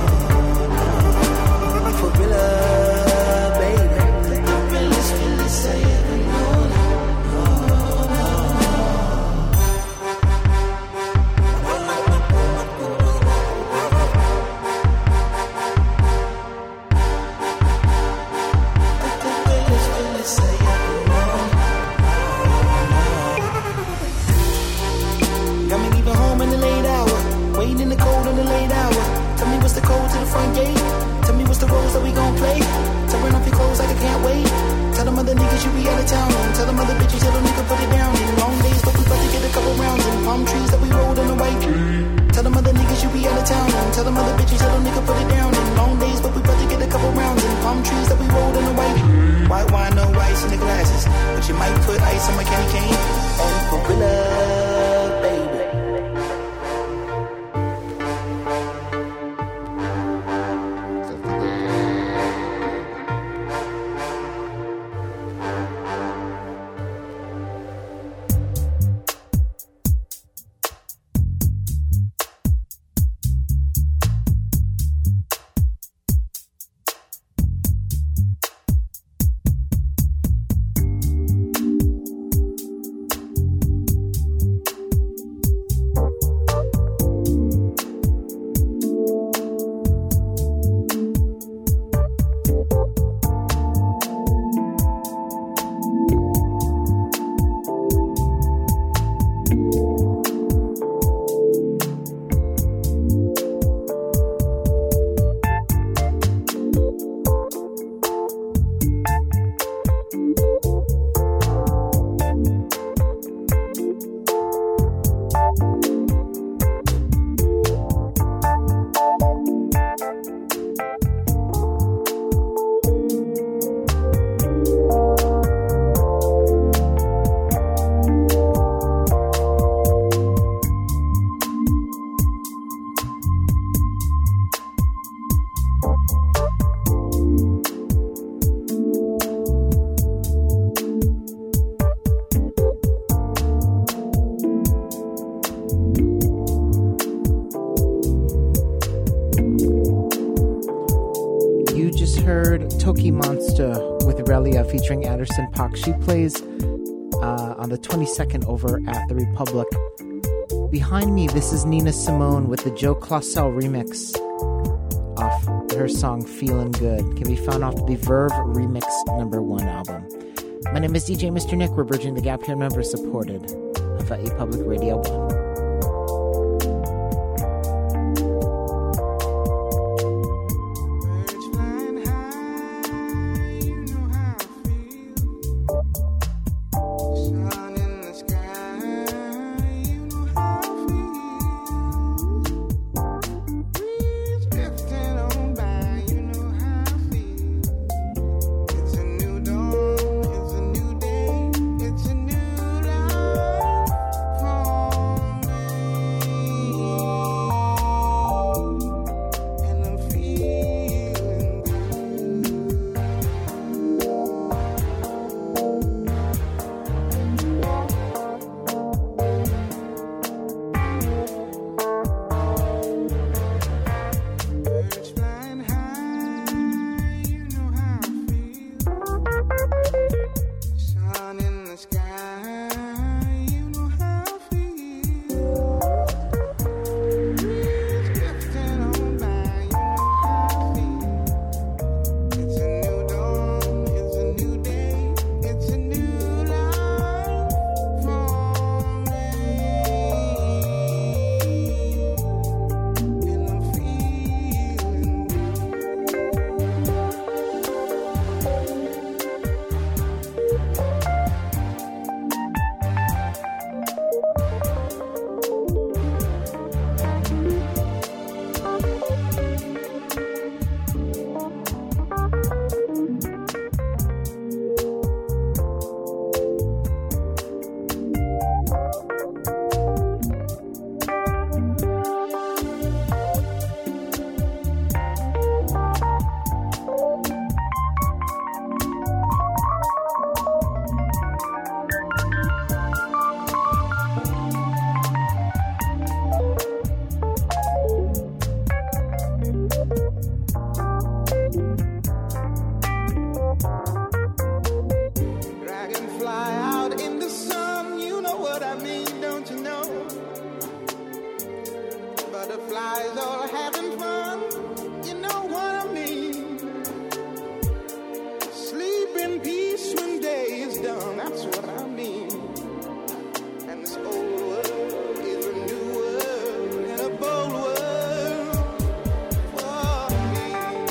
Speaker 5: For real love, baby. Let the realest, realest say heaven, no, no. Got me leaving home in the late hour, waiting in the cold in the late hour. Tell me what's the code to the front gate. Tell me what's the roles that we gon' play. Tearing off your clothes like I can't wait. Tell them other niggas you be out of town. And tell them other bitches tell them nigga put it down. In long days, but we about to get a couple rounds. And palm trees that we rolled in the white. Tell them other niggas you be out of town. And tell them other bitches tell them nigga put it down. In long days, but we about to get a couple rounds. And palm trees that we rolled in the white. White wine, no ice in the glasses. But you might put ice on my candy cane. And for real love, baby.
Speaker 1: Toki Monster with Relia featuring Anderson .Paak. She plays uh, on the twenty-second over at the Republic. Behind me, this is Nina Simone with the Joe Claussell remix off her song Feelin' Good. Can be found off the Verve Remix number one album. My name is D J Mister Nick. We're bridging the gap here, member supported. Hawaii Public Radio one.
Speaker 9: It's a new dawn. flies all having fun. You know what I mean. Sleep in peace when day is done. That's what I mean. And this old world is a new world and a bold world for me.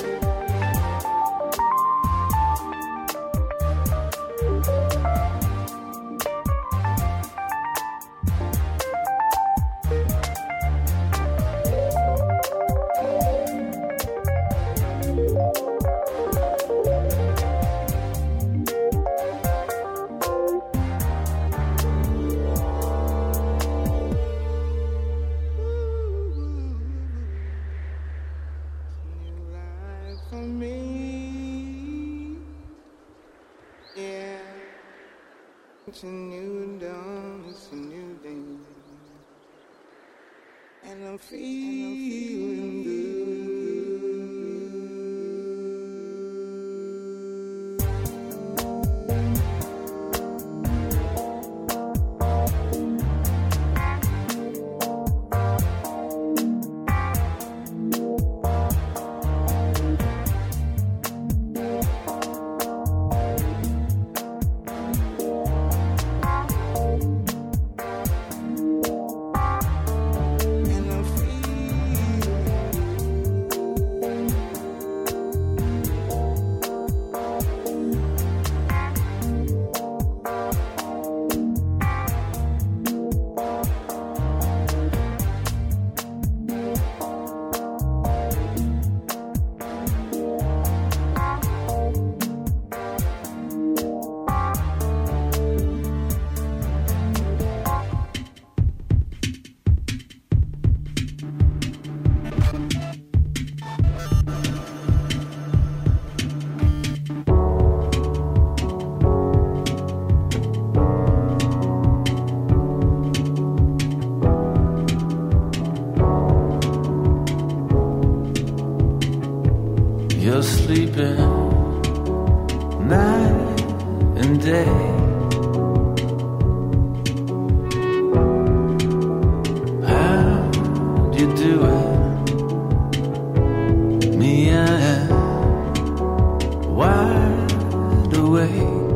Speaker 9: For me, yeah, it's a new dawn, it's a new day, and I'm feeling good.
Speaker 10: You're sleeping night and day. How do you do it? Me, I am wide awake,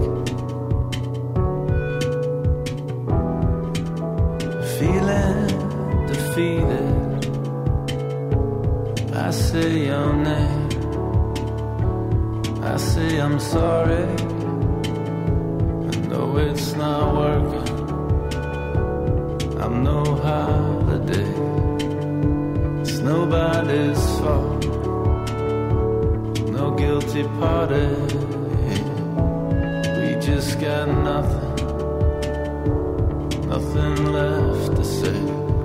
Speaker 10: feeling defeated. I say your name, I say I'm sorry. I know it's not working. I'm no holiday. It's nobody's fault. No guilty party. We just got nothing, nothing left to say.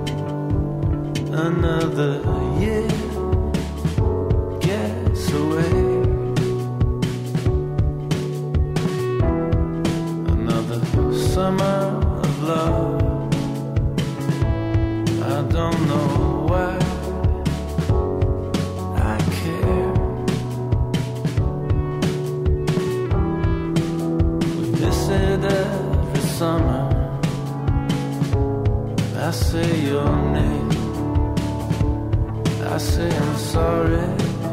Speaker 10: Another year gets away. Summer of love. I don't know why I care. We miss it every summer. I say your name, I say I'm sorry.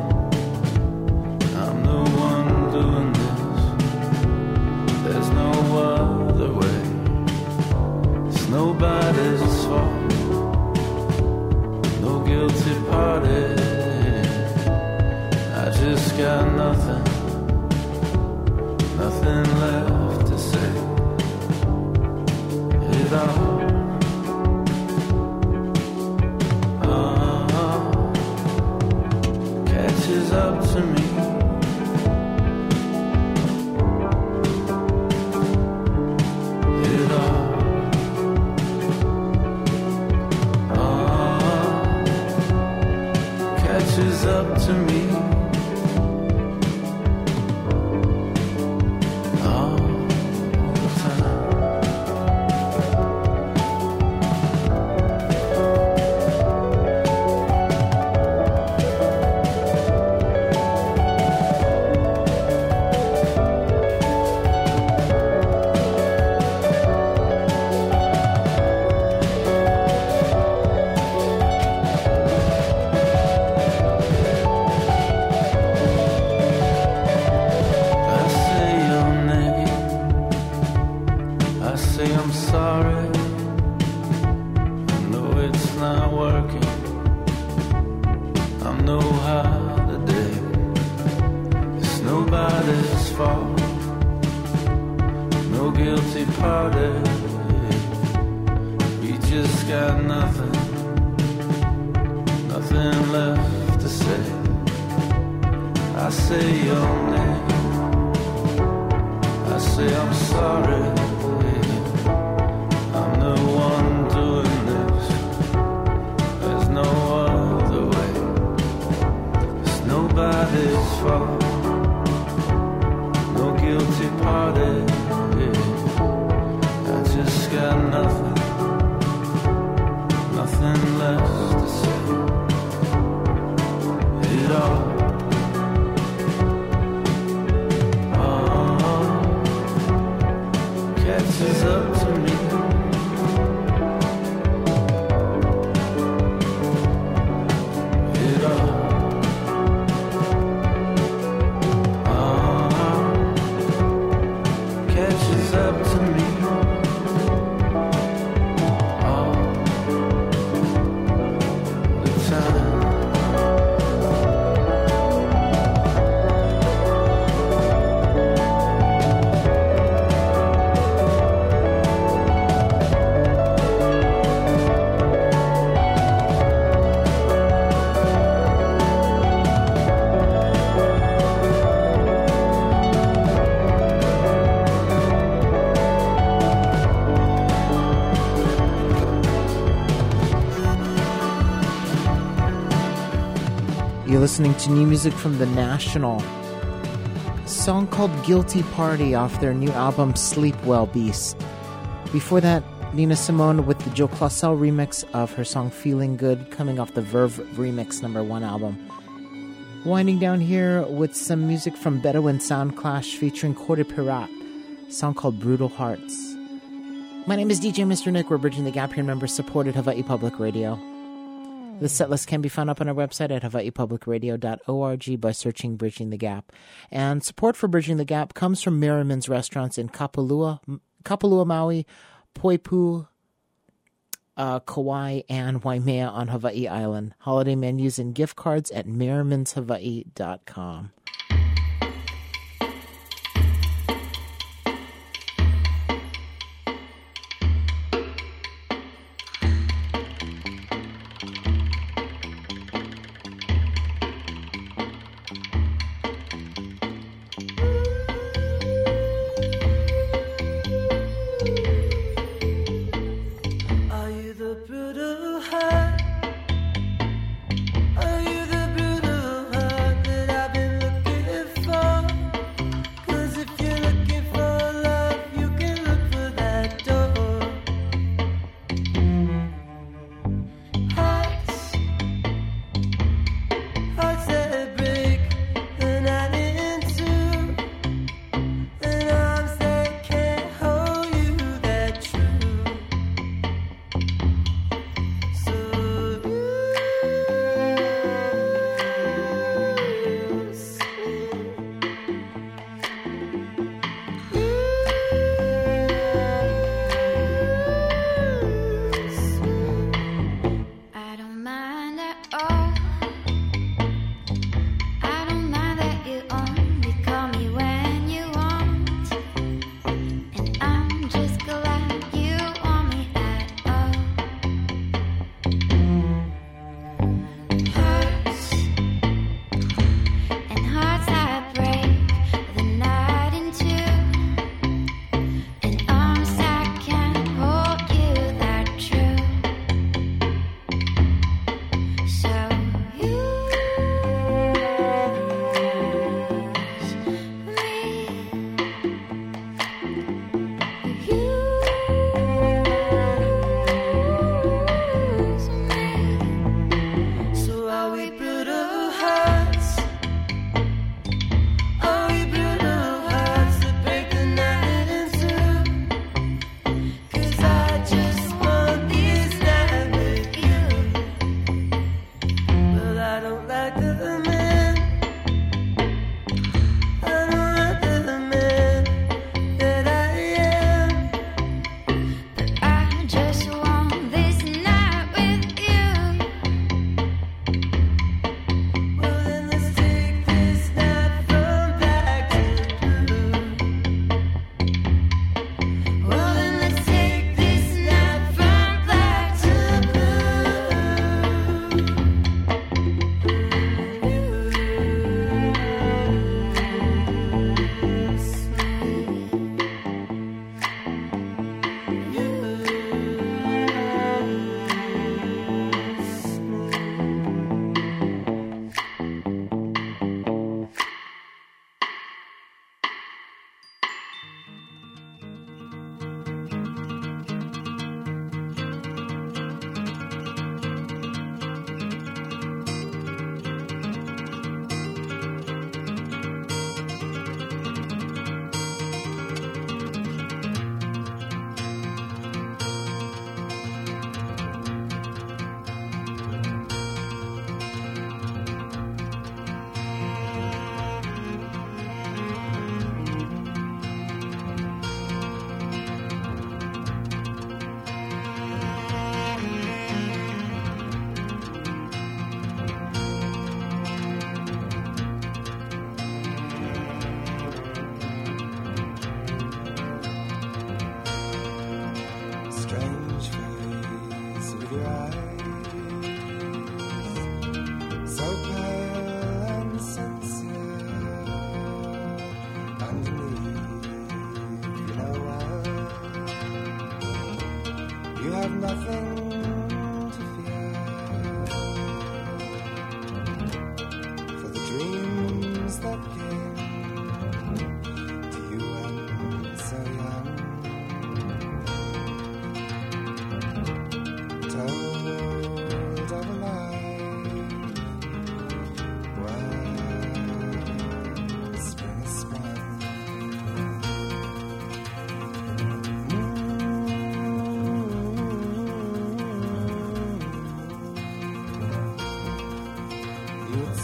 Speaker 10: I'm the one doing this. There's no other way. Nobody's fault. No guilty party. I just got nothing, nothing left to say. It all uh, catches up to me. It all catches up to me. All the time. not working. I'm no holiday. It's nobody's fault. No guilty party. We just got nothing, nothing left to say. I say your name. I say I'm sorry. I'm the one doing this. There's no other way. It's nobody's fault. No guilty party. I just got nothing, nothing left to say. It all catches up to me. It all uh, catches up to me. All the time.
Speaker 1: You're listening to new music from The National. A song called Guilty Party off their new album Sleep Well Beast. Before that, Nina Simone with the Joe Claussell remix of her song Feeling Good, coming off the Verve Remix number one album. Winding down here with some music from Bedouin Soundclash featuring Corey Pirat, a song called Brutal Hearts. My name is D J Mister Nick. We're bridging the gap here, member supported Hawaii Public Radio. The setlist can be found up on our website at hawaii public radio dot org by searching Bridging the Gap. And support for Bridging the Gap comes from Merriman's Restaurants in Kapalua, Kapalua, Maui, Poipu, uh, Kauai, and Waimea on Hawaii Island. Holiday menus and gift cards at merrimans hawaii dot com.
Speaker 11: Are you the brutal heart that I've been looking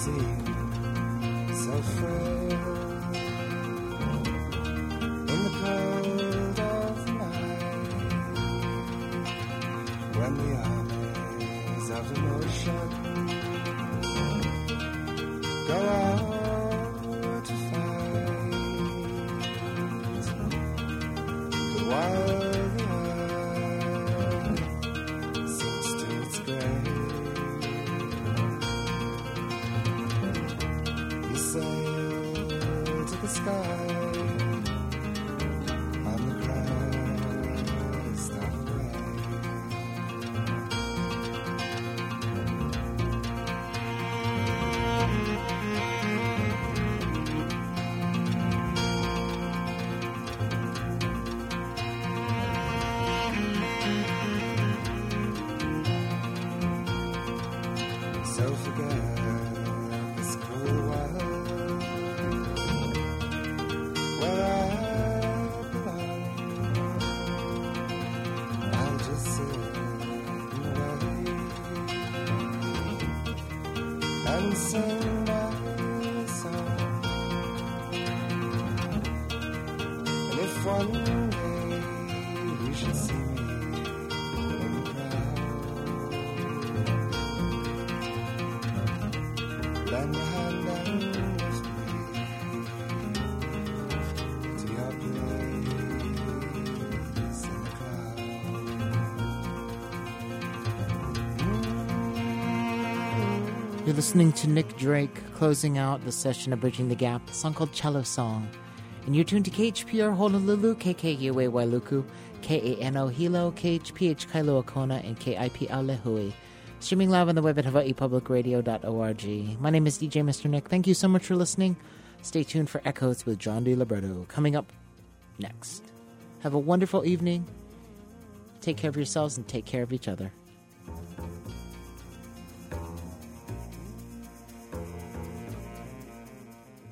Speaker 9: seem so frail in the cold of night when the armies of emotion go out to fight. But while the earth sinks to its grave, you sail to the sky on the crest of a wave. So forget this cruel world where I belong. I'll just sit and wait and sing my song. And if one day you should see me in the crowd, lend a hand and lift me to your place in the cloud.
Speaker 1: You're listening to Nick Drake closing out the session of Bridging the Gap, a song called Cello Song. And you're tuned to K H P R Honolulu, K K U A Wailuku, K A N O Hilo, K H P H Kailua Kona, and K I P L Lehui. Streaming live on the web at hawaii public radio dot org. My name is D J Mister Nick. Thank you so much for listening. Stay tuned for Echoes with John D. Libretto coming up next. Have a wonderful evening. Take care of yourselves and take care of each other.